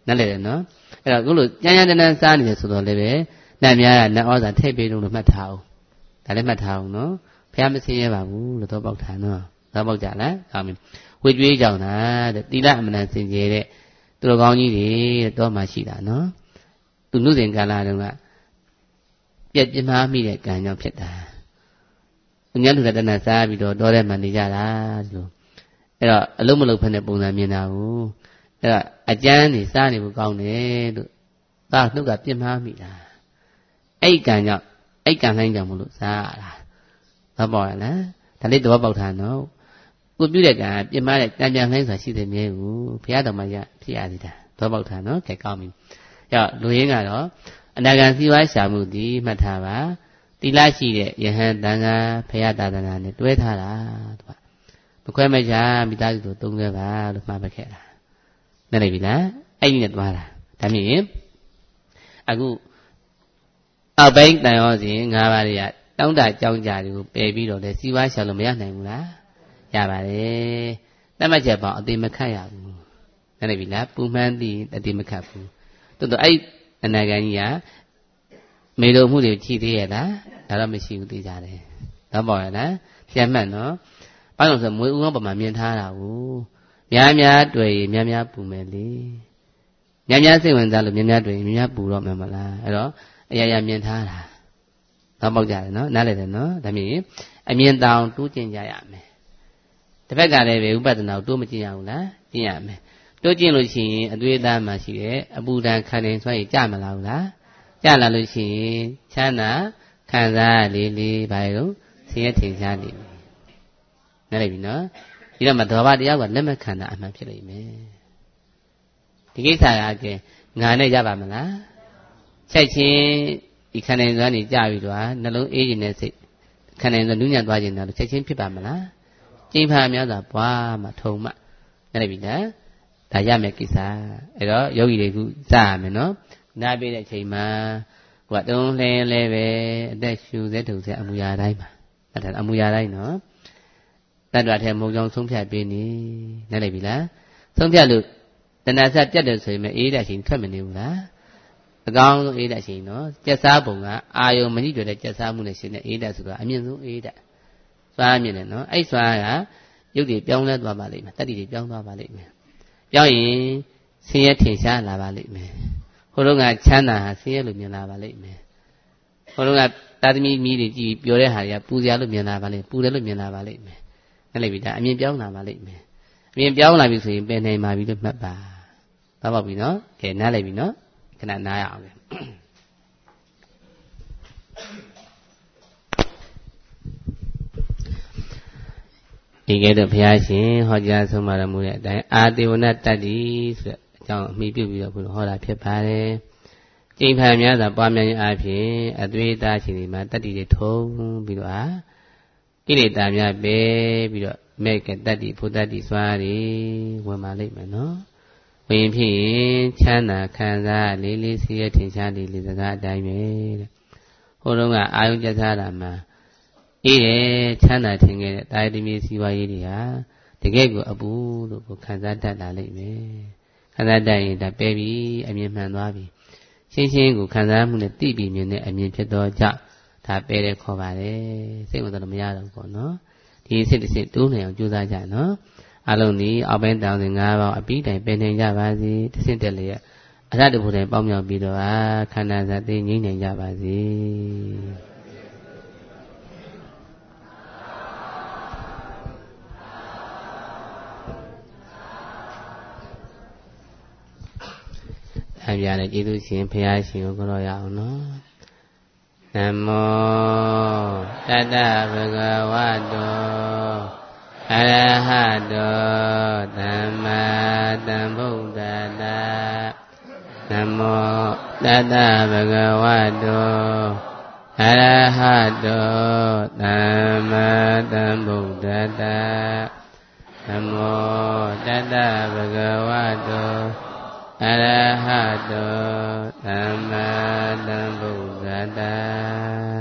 นั่นเลยเนาะအဲ့တော့ခုလိုကြမ်းကြမ်းတမ်းတမ်းစားနေတယ်ဆိုတော့လည်းပဲနတ်များကနတ်ဩဇာထည့်ပေးလို့မှတ်ထားအောင်ဒါလည်းမှတ်ထားအောင်နော်ဘုရားမဆင်းရဲပါဘူးလို့တော့ပေါက်ထားနော်တော့ပေါက်ကြလားကောင်းပြီဝေကျွေးကြောင်တာတဲ့တိလအမနန်စင်ကြဲတဲ့သူတော်ကောင်းကြီးတွေတော့မှရှိတာနော်သူနုစဉ်ကာလတုန်းကပြက်ပြင်းမာမိတဲ့ကံကြောင့်ဖြစ်တာသူများလူတွေတဏှာစားပြီးတော့တောထဲမှာနေကြတာဒီလိုအဲ့တော့အလုံးမလုံးဖက်တဲ့ပုံစံမြင်တာကိုအဲ့တော့အကျမ်းနေစားနေဖို့ကောင်းတယ်လို့သာနှုတ်ကပြင်းမာမိတာအဲ့ကံကြောင့်အဲ့ကံလိုင်းကြောင့်မလို့စားရတာတော့ပေါ့ရလားဒါလေးတော့ပေါက်ထားနော်ကိုပြုတဲ့ကံပြင်းမာတဲ့ကံပြန်လိုင်းဆိုတာရှိတဲ့မြဲကိုဘုရားတော်မှာရဖြစ်ရသေးတာတော့ပေါက်ထားနော်ကဲကောင်းပြီအဲ့တော့လူရင်းကတော့အနာဂံစီဝါရှာမှုဒီမှတ်ထားပါတိလရှိတဲ့ယဟန်တန်ခါဘုရားသာသနာနဲ့တွဲထားတာသူကမခွဲမခြားမိသားစုတို့သုံးခဲ့ပါလို့မှားပခဲ့တာနားလည်ပြီလားအဲ့ဒီနဲ့တွားတာဒါမြင်အခုအောက်ပိုင်းတန်ရောစဉ်၅ပါးတွေကတောင်းတကြောင်းကြတွေကိုပယ်ပြီးတော့လေစီဝါရှာလို့မရနိုင်ဘူးလားရပါတယ်တတ်မှတ်ချက်ပေါ့အသေးမခတ်ရဘူးနားလည်ပြီလားပူမှန်းသည်အသေးမခတ်ဘူးတိုးတော့အဲ့အနာဂံကြီးကမေလိုမှုတွေရှိသေးရဲ့လားဒါတော့မရှိဘူးသိကြတယ်တော့ပေါ့ရလားပြန်မှတ်နော်ဘာလို့ဆိုမွေဦးကောင်းပမာမြင်ထားတာကိုများများတွေ့ရင်များများပူမယ်လေများများစိတ်ဝင်စားလို့များများတွေ့ရင်များများပူတော့မယ်မလားအဲ့တော့အရာရာမြင်ထားတာတော့ပေါက်ကြတယ်နော်နားလည်တယ်နော်ဒါမြင်အမြင်တောင်တိုးကျင်ကြရမယ်တစ်ဖက်ကလည်းပဲဥပဒနာကိုတိုးမကျင်ရဘူးလားကျင်ရမယ်တိုးကျင်လို့ရှိရင်အသွေးသားမှရှိတယ်အပူဒဏ်ခံနေဆိုရင်ကြမလာဘူးလားကြလာလို့ရှိရင်ချမ်းသာခံစားလေးလေးဘာလို့ဆင်းရဲထင်ရှားနေပြီနားလည်ပြီနော်ဒီတော့မှဒေါဘတရားကလက်မခံတာအမှန်ဖြစ်လိမ့်မယ်ဒီကိစ္စကကဲငါနဲ့ရပါမလားချက်ချင်းဒီခန္ဓာစွမ်းနေကြပြီတော့နှလုံးအေးခြင်းနဲ့စိတ်ခန္ဓာစွမ်းနူးညံ့သွားခြင်းတော့ချက်ချင်းဖြစ်ပါမလားကျင့်ဖန်များစွာဘွားမှထုံမှနားလည်ပြီလားဒါရမယ်ကိစ္စအဲ့တော့ယောဂီတွေခုစရမယ်နော်နားပေးတဲ့အချိန်မှာဟိုကတုံးလှဲလဲပဲအသက်ရှူစေထုံစေအမူအရာတိုင်းပါအဲ့ဒါအမူအရာတိုင်းနော်တတ်တော်ထဲမုံကြောင်ဆုံးဖြတ်ပေးနေနားလည်ပြီလားဆုံးဖြတ်လို့တဏှာဆက်ပြတ်တယ်ဆိုရင်မအေးတဲ့အချိန်ထွက်မနေဘူးလားအကောင်းဆုံးအေးတဲ့အချိန်နော်ကြက်စားပုံကအာယုံမညှိတွေ့တဲ့ကြက်စားမှုနဲ့ရှင်တဲ့အေးတဲ့ဆိုတာအမြင့်ဆုံးအေးတဲ့စွာမြင်တယ်နော်အဲ့စွာကရုပ်တွေပြောင်းလဲသွားပါလိမ့်မယ်တတ္တိတွေပြောင်းသွားပါလိမ့်မယ်ပြောင်းရင်ဆင်းရဲထင်ရှားလာပါလိမ့်မယ်ဟိုတုန်းကချမ်းသာဟာဆင်းရဲလို့မြင်လာပါလိမ့်မယ်ဟိုတုန်းကတာသမီမီးတွေကြည့်ပြောတဲ့ဟာတွေကပူစရာလို့မြင်လာပါလိမ့်ပူတယ်လို့မြင်လာပါလိမ့်မယ်နားလည်ပြီဒါအမြင်ပြောင်းလာပါလိမ့်မယ်အမြင်ပြောင်းလာပြီဆိုရင်ပင်နိုင်ပါပြီလို့မှတ်ပါဘာပေါ့ပြီနော်ကဲနားလည်ပြီနော်ခဏနားရအောင်လေဒီကဲတော့ဘုရားရှင်ဟောကြားဆုံးမတော်မူတဲ့အတိုင်းအာတေဝနတတ္တိဆိုတဲ့အကြောင်းအမိပြုပြီးတော့ဘုရားဟောတာဖြစ်ပါတယ်ကျင့်ဖန်များစွာပွားများခြင်းအပြင်အသွေးသားရှင်ဒီမှာတတ္တိတွေထုံပြီးတော့အာကိလေသာများပဲပြီးတော့မဲ့ကတတ္တိဘုဒ္ဓတ္တိစွာတွေဝင်ပါလိမ့်မယ်နော်ဝင်ဖြစ်ရင်ချမ်းသာခံစားလေးလေးစီးရထင်ရှားလေးလေးစကားအတိုင်းပဲတဲ့ဟိုတုန်းကအာယုံကျစားတာမှာအေးတယ်ချမ်းသာထင်ခဲ့တဲ့တာယတမီစီဝါရေးတွေဟာတကယ်ကိုအပူလို့ကိုခံစားတတ်လာလိမ့်မယ်ခံစားတတ်ရင်ဒါပဲပြီအမြင်မှန်သွားပြီရှင်းရှင်းကိုခံစားမှုနဲ့သိပြီးမြင်တဲ့အမြင်ဖြစ်တော့ကြောင့်ဒါပဲတဲ့ခေါ်ပါတယ်စိတ်ဝင်တော့မရတော့ဘူးပေါ့နော်ဒီစိတ်တစ်စိတ်တိုးနေအောင်ကြိုးစားကြနော်အလုံးဒီအောက်ပိုင်းတောင်စဉ်၅ပေါင်းအပြီးတိုင်ပင်နေကြပါစေတစ်စိတ်တက်လေအရတ္တဘုရင်ပေါင်းမြောက်ပြီးတော့ခန္ဓာဇာတိငြိမ့်နေကြပါစေအပြာနဲ့ကျေးဇူးရှင်ဘုရားရှင်ကိုကြောရအောင်နော်နမောတတ္တဗုဒ္ဓဝါတောအရဟတောသမ္မာသမ္ဗုဒ္ဓတ္တနမောတတ္တဗုဒ္ဓဝါတောအရဟတောသမ္မာသမ္ဗုဒ္ဓတ္တနမောတတ္တဗုဒ္ဓဝါတောအရဟတောသမ္မာသမ္ဗုဒ္ဓတ္တ